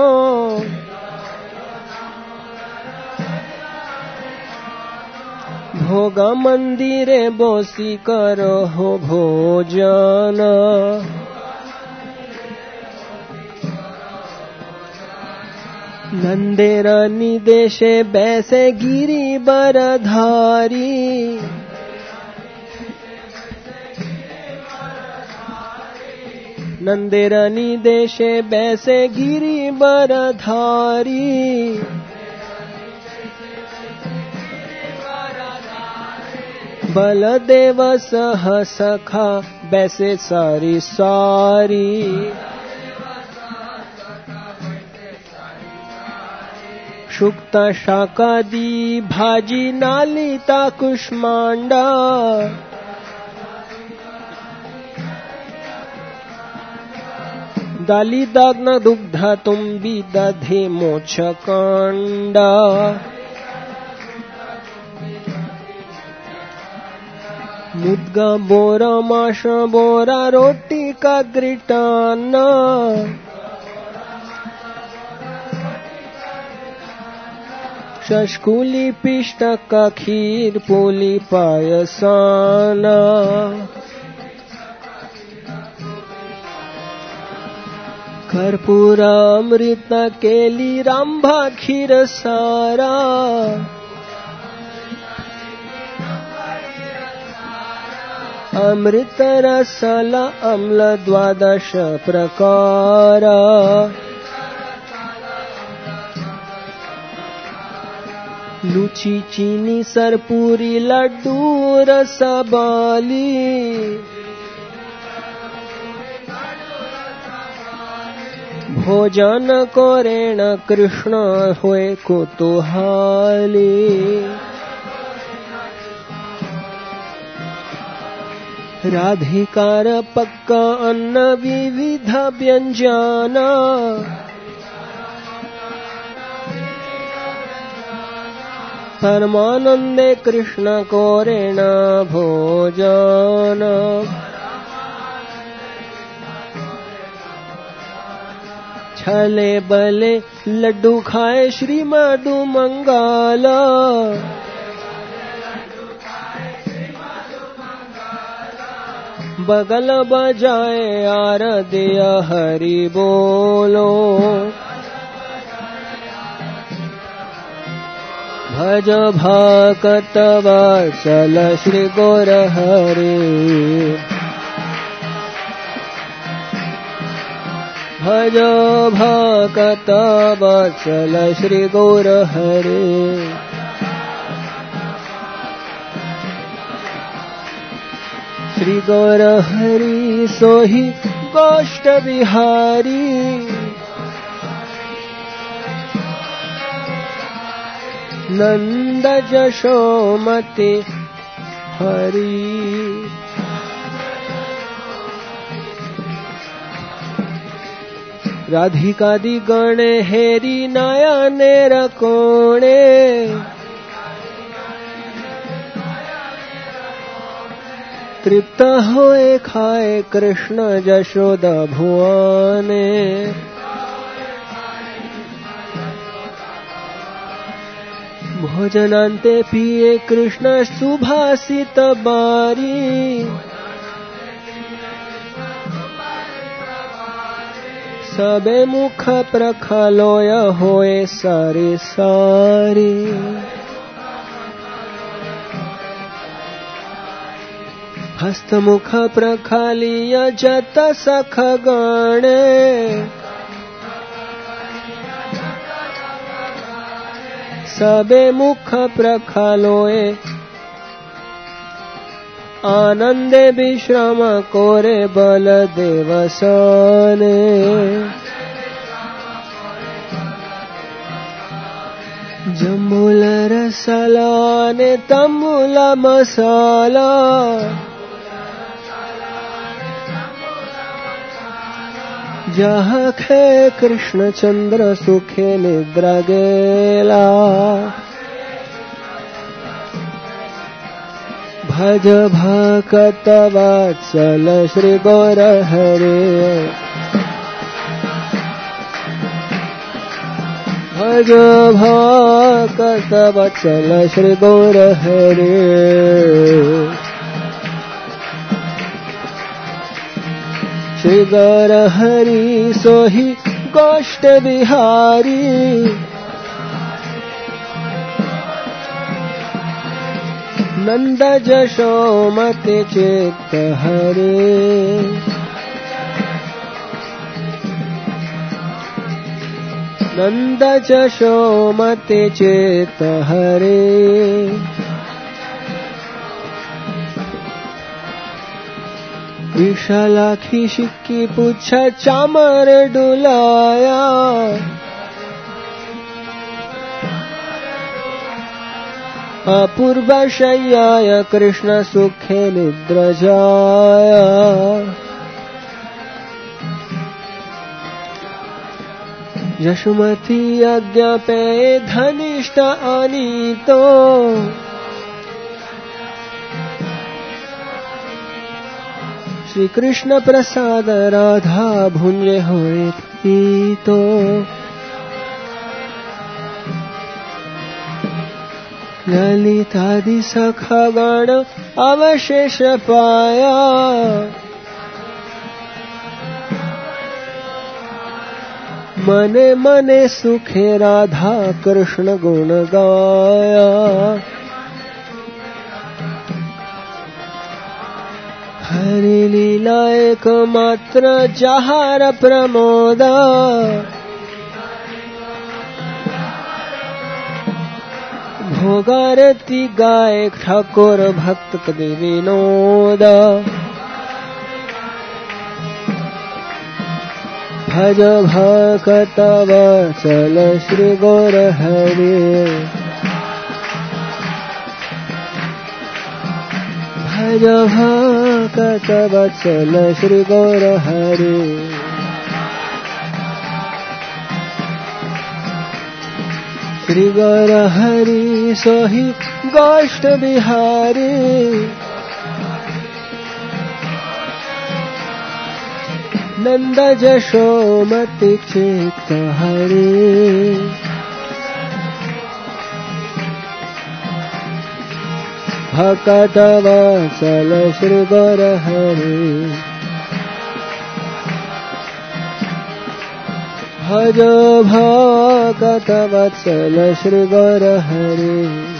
भोगा मंदिरे बोसी करो हो भोजन नंदेरानी देशे बैसे गिरी बरधारी नंदेरानी देशे बैसे गिरी बरधारी बलदेव सह सखा बैसे सारी सारी शुक्ता शाकादी भाजी नालिता कुष्मांडा दाली दाग्न दुग्धा तुम्बी दधे मोक्षकांडा मुद्गा बोरा माशा बोरा रोटी का ग्रिटाना शशकुली पिष्ट का खीर पोली पायसाना कर्पूरा अमृत केली रांभा खीर सारा अमृत रसला अम्ल द्वादश प्रकार लुची चीनी सरपूरी लड्डू रसबाली भोजन करेण कृष्ण होए कुतूहली राधिकार पक्का अन्न विविध व्यंजन परमानंदे कृष्ण कोरेण भोजन छले बले लड्डू खाए श्री मधु मंगला बगल बजाए आरदिय हरि बोलो भज भक्त वत्सल श्री गौर हरे भज भक्त वत्सल श्री गौर हरे श्री गौर हरि सोहि गोष्ठ बिहारी नंद जशोमति हरि राधिकादि गण हेरी नयने रकोणे तृप्त होए खाए कृष्ण जशोदा भुआने भोजनांते पिए कृष्ण सुभाषित बारी सबे मुख प्रखलोय होए सारे सारी हस्तमुख प्रखालीय जत सख गणे सबे मुख प्रखालोए आनंदे विश्राम कोरे बलदेव सने जम्बूल रसला ने तंबूल मसाला जहाँ खे कृष्ण चंद्र सुखे निद्रा गेला भज भक्त वत्सल श्री गौर हरे भज भक्त वत्सल श्री गौर हरे श्री गौर हरि सोहि गोष्ठ बिहारी नंद जशोमति चित्त हरे नंद जशोमति चित्त हरे विशालाक्षी सिक्की पुच्छ चामर डुलाया अपूर्व शय्याय कृष्ण सुखे निद्र जाया यशुमती आज्ञा पे धनिष्ठ अनीतो श्री कृष्ण प्रसाद राधा भुंजे होए तो ललितादि सखा गण अवशेष पाया मने मने सुखे राधा कृष्ण गुण गाया हरि लीला एक मात्र जहार प्रमोदा भोगारती गाय ठाकुर भक्त कदि विनोदा भज भक्त वत्सल श्री गौर हरि भज भक्त वत्सल श्री गौर हरि श्री गौर हरि सोहि गोष्ठ बिहारी नंद जशोमति चित्त हरि भक्त वत्सल श्री गौर हरि भज भक्त वत्सल श्री गौर हरि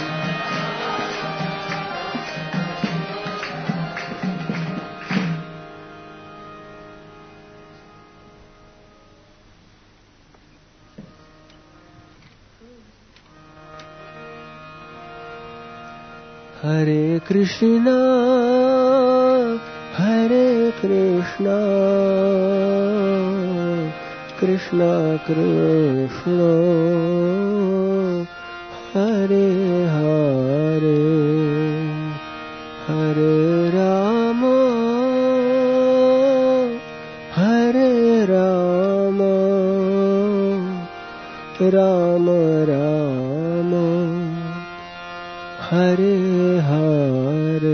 हरे कृष्णा हरे कृष्णा कृष्णा कृष्णा हरे हरे हरे राम हरे राम राम राम हरे हरे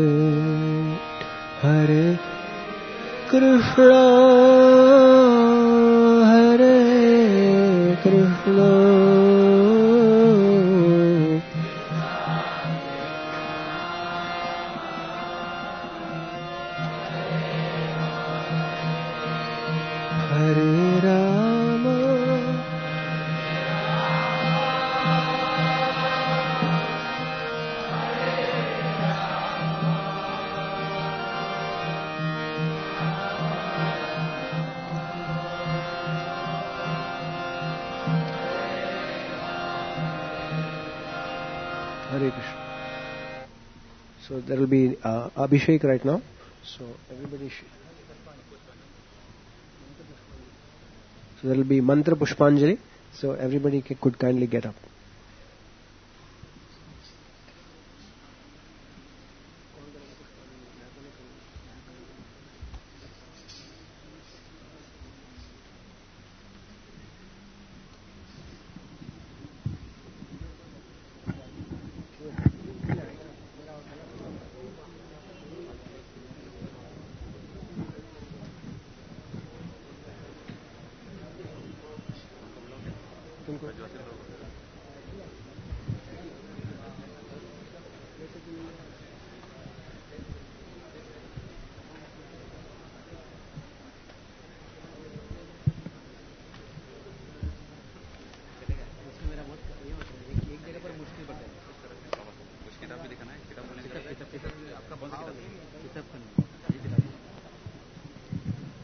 हरे कृष्णा हरे कृष्णा हरे Ram Hare Krishna. So there will be uh, Abhishek right now. So everybody should. So there will be Mantra Pushpanjali. So everybody could kindly get up.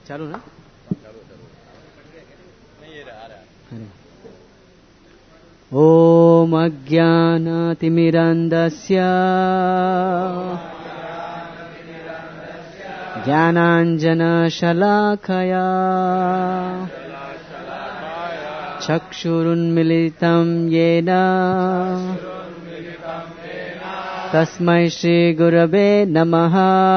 चालू ना? ओम अज्ञानतिमिरन्धस्य ज्ञानाञ्जनशलाकया चक्षुरुन्मिलितं येन तस्मै श्रीगुरवे नमः।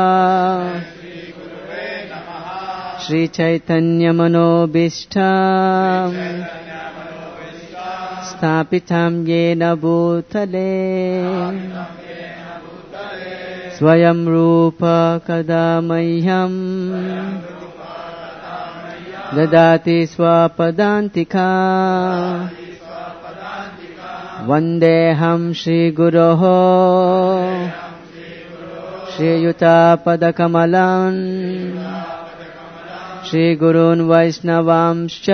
श्रीचैतन्यमनोभीष्टं स्थापितं येन भूतले स्वयं रूप कदा मह्यं ददाति स्वपदान्तिका। वन्देऽहं श्रीगुरोः श्रीयुतापदकमलं श्रीगुरून् वैष्णवांश्च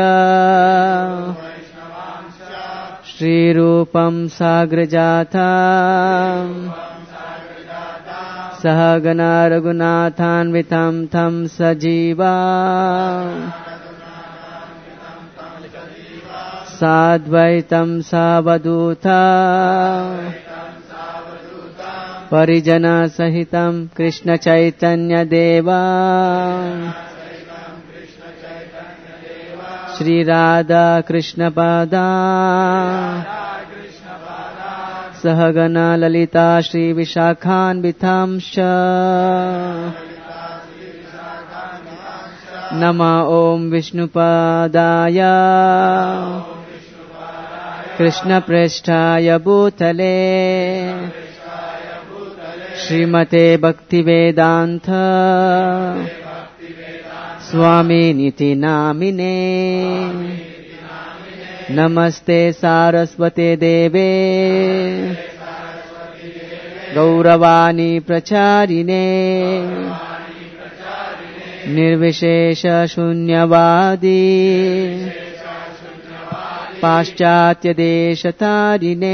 श्रीरूपं साग्रजातं सहगना रघुनाथान्वितं तं सजीवा साद्वैतं सावधूता परिजनसहितं कृष्णचैतन्यदेवा श्रीराधा कृष्णपादा सहगना ललिता श्रीविशाखान्वितांश्च नमः ओं विष्णुपादाय कृष्णप्रेष्ठाय भूतले श्रीमते भक्तिवेदान्त स्वामिनिति नामिने। नमस्ते सारस्वते देवे गौरवाणी प्रचारिणे निर्विशेष शून्यवादी पाश्चात्य देशतारिणे।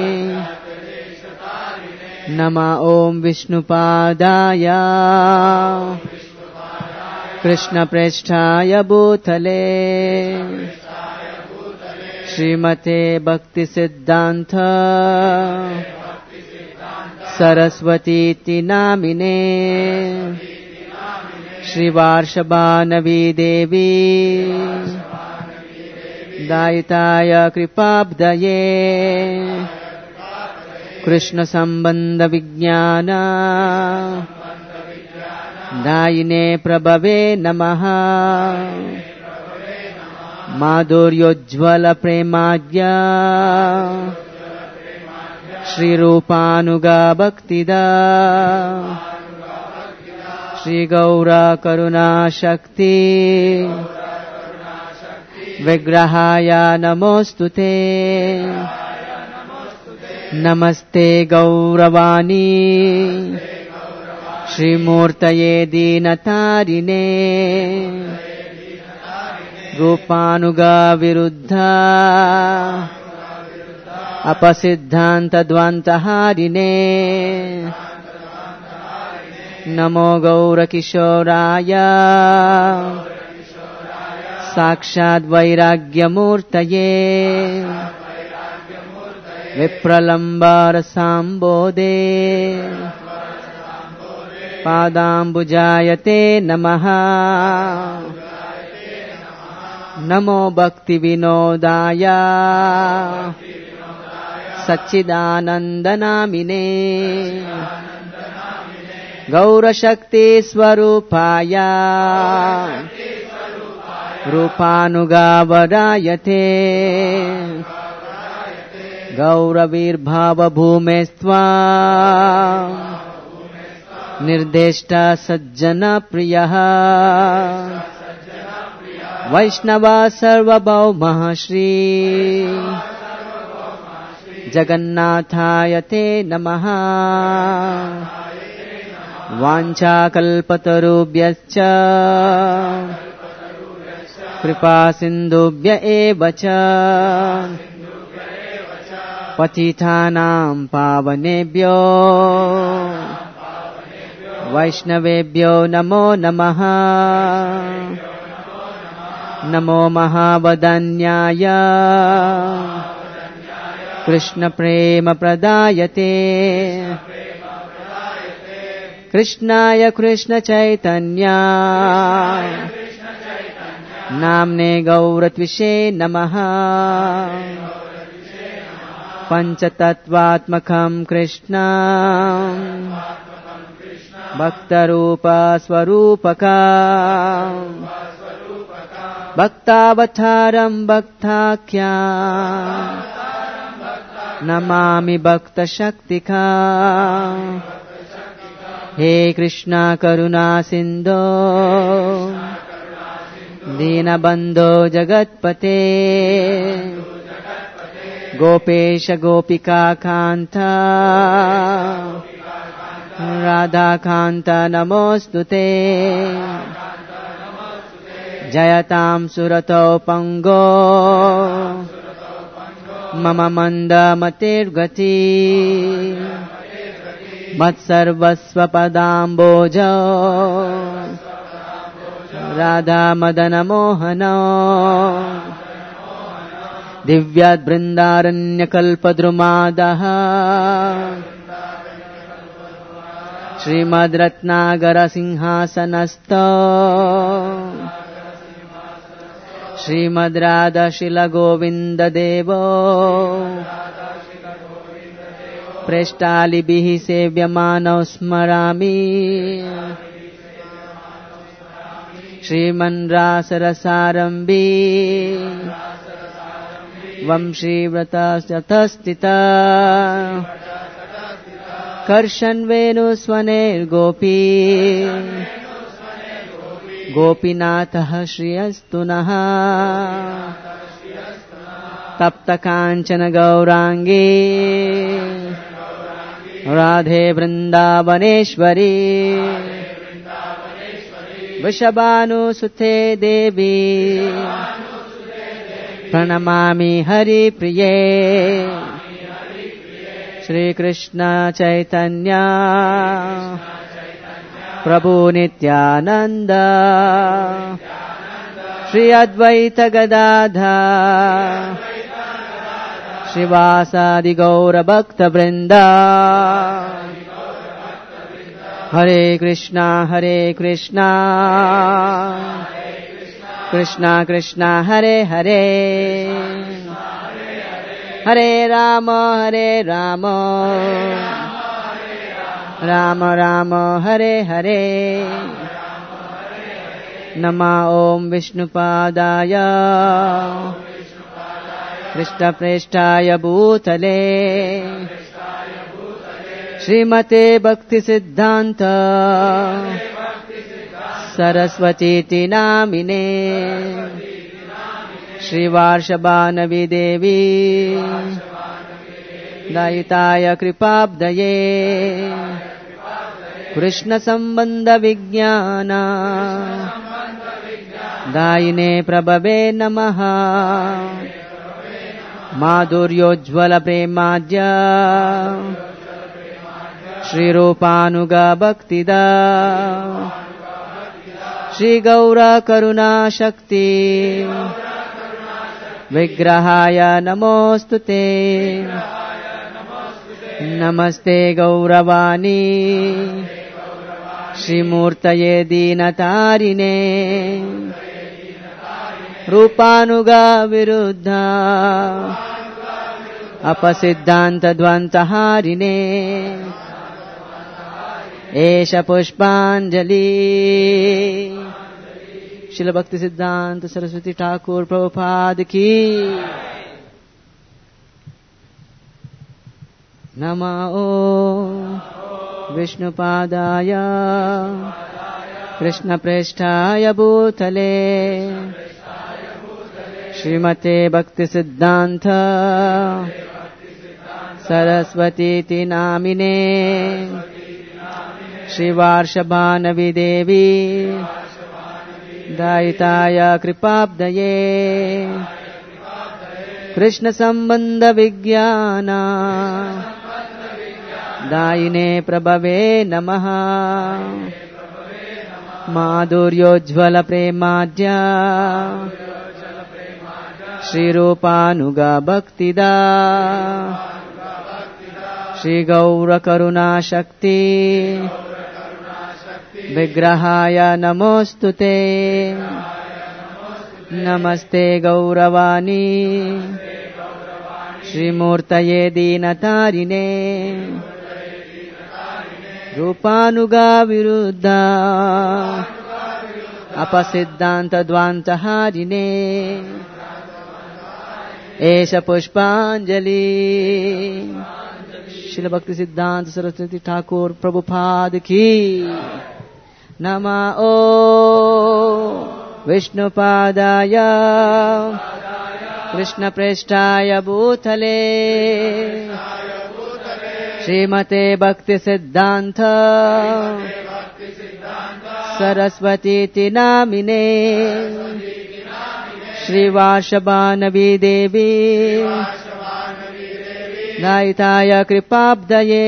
नमः ओं विष्णुपादाय कृष्णप्रेष्ठाय भूतले श्रीमते भक्तिसिद्धान्त सरस्वतीति नामिने। श्रीवार्षभानवी देवी दायिताय कृपाब्धये कृष्ण संबंध विज्ञान दायिने प्रभवे नमः। माधुर्योज्ज्वल प्रेमाज्ञा श्रीरूपानुगा भक्तिदा श्रीगौरा करुणा शक्ति विग्रहाय नमोस्तुते। नमस्ते गौरवाणी श्रीमूर्तये दीनतारिणे रूपानुगा विरुद्धा अपसिद्धान्तद्वन्द्वहारिणे। नमो गौरकिशोराय साक्षाद् वैराग्यमूर्तये विप्रलम्बारसाम्बोधे पादाम्बुजायते नमः। नमो भक्तिविनोदाय सच्चिदानन्दनामिने गौरशक्तिस्वरूपाय रूपानुगावरायते गौरवीर्भावभूमेस्त्वा निर्देष्टा सज्जनप्रियः वैष्णवा सर्वभौमः श्री जगन्नाथाय ते नमः। वाञ्छाकल्पतरुभ्यश्च कृपासिन्धुभ्य एव च पतितानां पावनेभ्यो वैष्णवेभ्यो नमो नमः। नमो महावदन्याय कृष्ण प्रेम प्रदायते कृष्णाय कृष्ण चैतन्य नाम्ने गौरत्विषे नमः पंचतत्वात्मकं कृष्ण भक्तरूप स्वरूपका भक्तावतारं भक्ताख्या नमामि भक्तशक्तिका हे कृष्णा करुणा सिन्धो दीनबन्धो जगत्पते गोपेश गोपिका कान्ता राधाकान्त नमोऽस्तुते जयतां सुरतो पंगो मम मन्दमतिर्गति मत्सर्वस्वपदाम्बोज राधा मदन मोहन दिव्याद्बृन्दारण्यकल्पद्रुमादः श्रीमद् रत्नागर सिंहासनस्थ श्रीमद् राधाशील गोविंद देवो प्रेष्टालिभिः सेव्यमानौ स्मरामि श्रीमन् रासरसारम्भी वंशीव्रतस्थिता कर्षन् वेणुस्वनैर्गोपी गोपीनाथः श्रियस्तु नः तप्तकाञ्चन गौराङ्गी राधे वृन्दावनेश्वरी वृषभानुसुते देवी प्रणमामि हरिप्रिये श्रीकृष्ण चैतन्य प्रभु नित्यानंद श्री अद्वैत गदाधर श्रीवासादि गौर भक्त वृंद हरे कृष्णा हरे कृष्णा कृष्णा कृष्णा हरे हरे हरे राम हरे राम राम राम हरे हरे नमः ओम विष्णुपादाय कृष्णप्रेष्ठाय भूतले श्रीमते भक्ति सिद्धांत सरस्वतीति नामिने श्रीवार्षभानवी देवी दयिताय कृपाब्दये कृष्ण संबंध विज्ञान दायिने प्रभवे नमः माधुर्योज्ज्वल प्रेमाद्य श्रीरूपानुगा भक्तिदा श्री गौर करुणा शक्ति विग्रहाय नमोस्तुते नमस्ते गौरवाणी श्रीमूर्तये दीनतारिणे रूपानुगा विरुद्ध अपसिद्धांत द्वंतहारिणे एष पुष्पांजलि श्रील भक्ति सिद्धांत सरस्वती ठाकुर प्रभुपाद की नमो विष्णुपादाय कृष्णप्रेष्ठाय भूतले श्रीमते भक्ति सिद्धांत सरस्वतीति नामिने श्रीवार्षभानवी देवी दयिताय कृपाब्दये कृष्ण संबंध विज्ञान दायिने प्रभवे नमः माधुर्योज्ज्वल प्रेमाद्य श्री रूपानुगा भक्तिदा श्री गौर करुणा शक्ति विग्रहाय नमोस्तुते नमस्ते गौरवाणी श्रीमूर्तये दीनतारिणे रूपानुगा विरुद्धा अपसिद्धांत द्वांतहारिणे एष पुष्पांजलि श्रील भक्ति सिद्धांत सरस्वती ठाकुर प्रभुपाद की नमः। ओ विष्णुपादाय कृष्णप्रेष्ठाय भूतले श्रीमते भक्ति सिद्धांत सरस्वती नामिने श्रीवासवानवी देवी दायिताय कृपाब्दये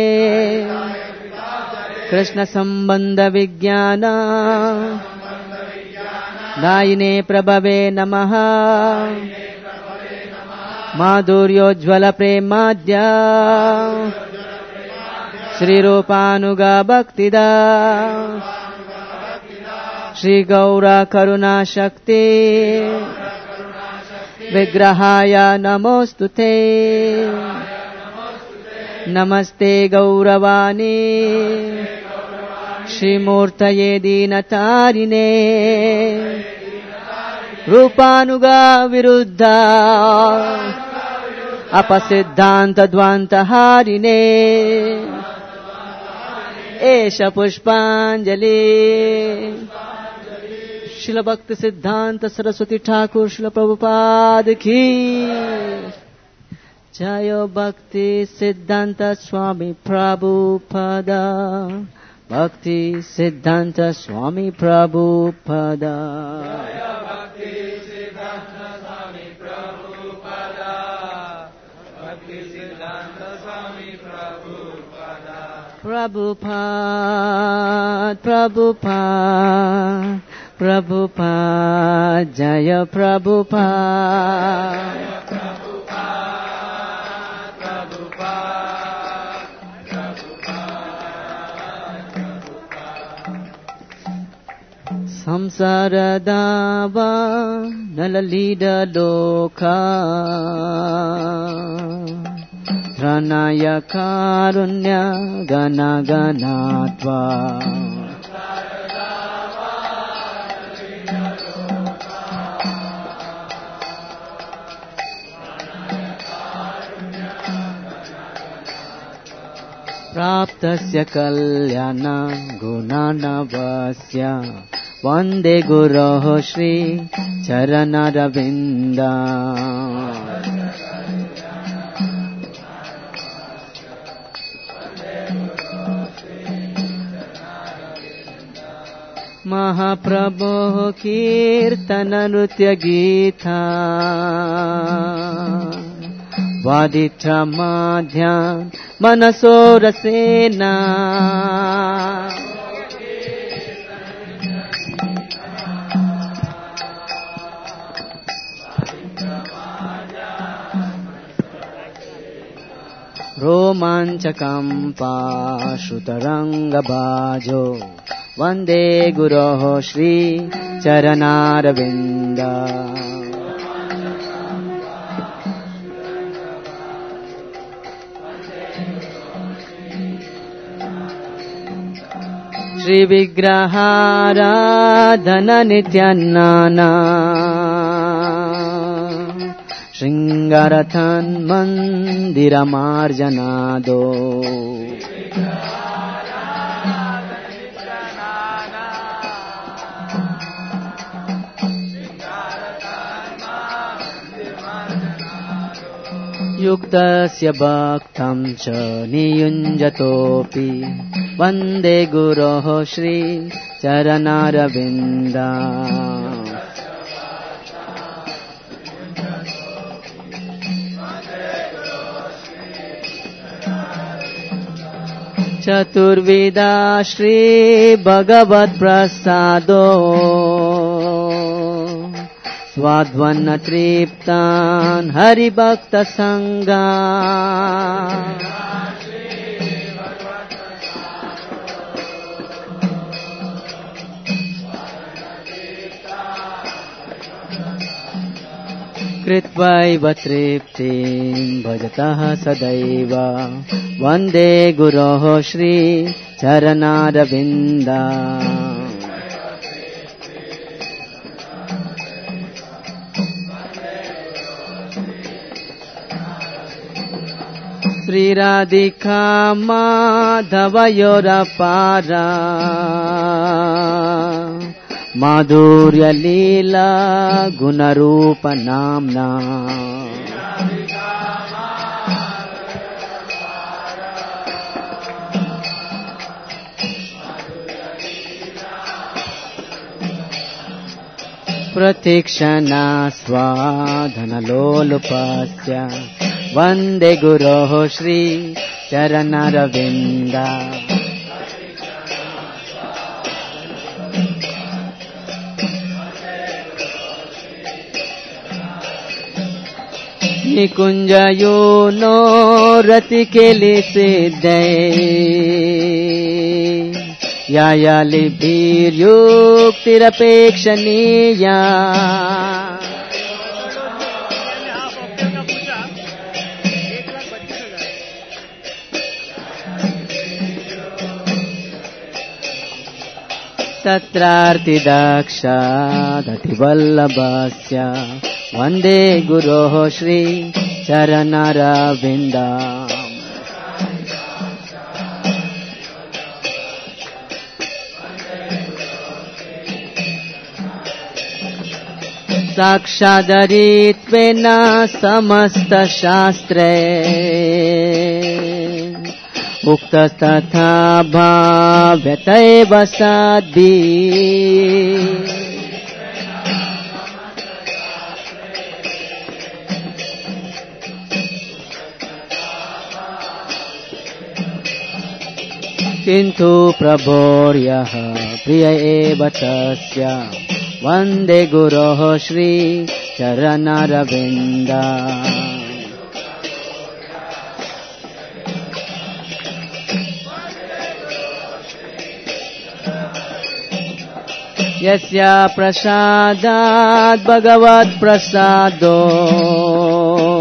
कृष्ण संबंध विज्ञान दायिने प्रभवे नमः। माधुर्योज्वल प्रेमाद्य श्रीरूपानुगा भक्तिदा श्री गौरा करुणा शक्ति विग्रहाय नमोस्तुते नमस्ते गौरवाणी श्रीमूर्तये दीनतारिणे रूपानुगा विरुद्धा अपसिद्धांत द्वांतहारिणे एष पुष्पांजलि श्रील भक्ति सिद्धांत सरस्वती ठाकुर श्रील प्रभुपाद की जय। भक्ति सिद्धांत स्वामी प्रभुपादा भक्ति सिद्धांत स्वामी प्रभुपादा भक्ति सिद्धांत स्वामी प्रभुपादा भक्ति सिद्धांत स्वामी प्रभुपादा प्रभुपाद प्रभुपाद प्रभुपाद जय प्रभुपाद संसार दावा नललीड लोका ध्रनाय कारुण्य गण गणात्वा प्राप्तस्य कल्याण गुणानवस्य वन्दे गुरोः श्री चरणरविन्द महाप्रभोः कीर्तन नृत्य गीता वादित्र माध्यान् मनसो रसेना रोमाञ्चकम्पा श्रुतरङ्गबाजो वन्दे गुरोः श्री चरणारविन्द श्री विग्रहाराधन नित्यान्नाना शृङ्गारथन् मन्दिरमार्जनादो युक्तस्य भक्तं च नियुञ्जतोऽपि वन्दे गुरोः श्री चरणारविन्द चतुर्विधा श्री भगवत् प्रसादो स्वाध्वन्न तृप्तान् हरिभक्त संगा कृत्वैव तृप्तिं भजतः सदैव वन्दे गुरोः श्री चरणारविन्दा श्रीराधिका माधवयोरपारा माधुर्य लीला गुणरूप नाम्ना प्रतीक्षणा स्वाधनलोलुपस्य वन्दे गुरोः श्री चरणारविन्दा निकुंजयो नो रतिकेली सिद्धे यायालिभिर्युक्तिरपेक्षणीया तत्रार्तिदक्षादतिवल्लभस्य वन्दे गुरोः श्री चरणारविन्दा साक्षादरित्वेन समस्तशास्त्रे उक्तस्तथा भाव्यतैव साद्भिः किन्तु प्रभोर्यः प्रिय एव तस्य वन्दे गुरोः श्री चरणारविन्दा यस्य प्रसादात् भगवत् प्रसादो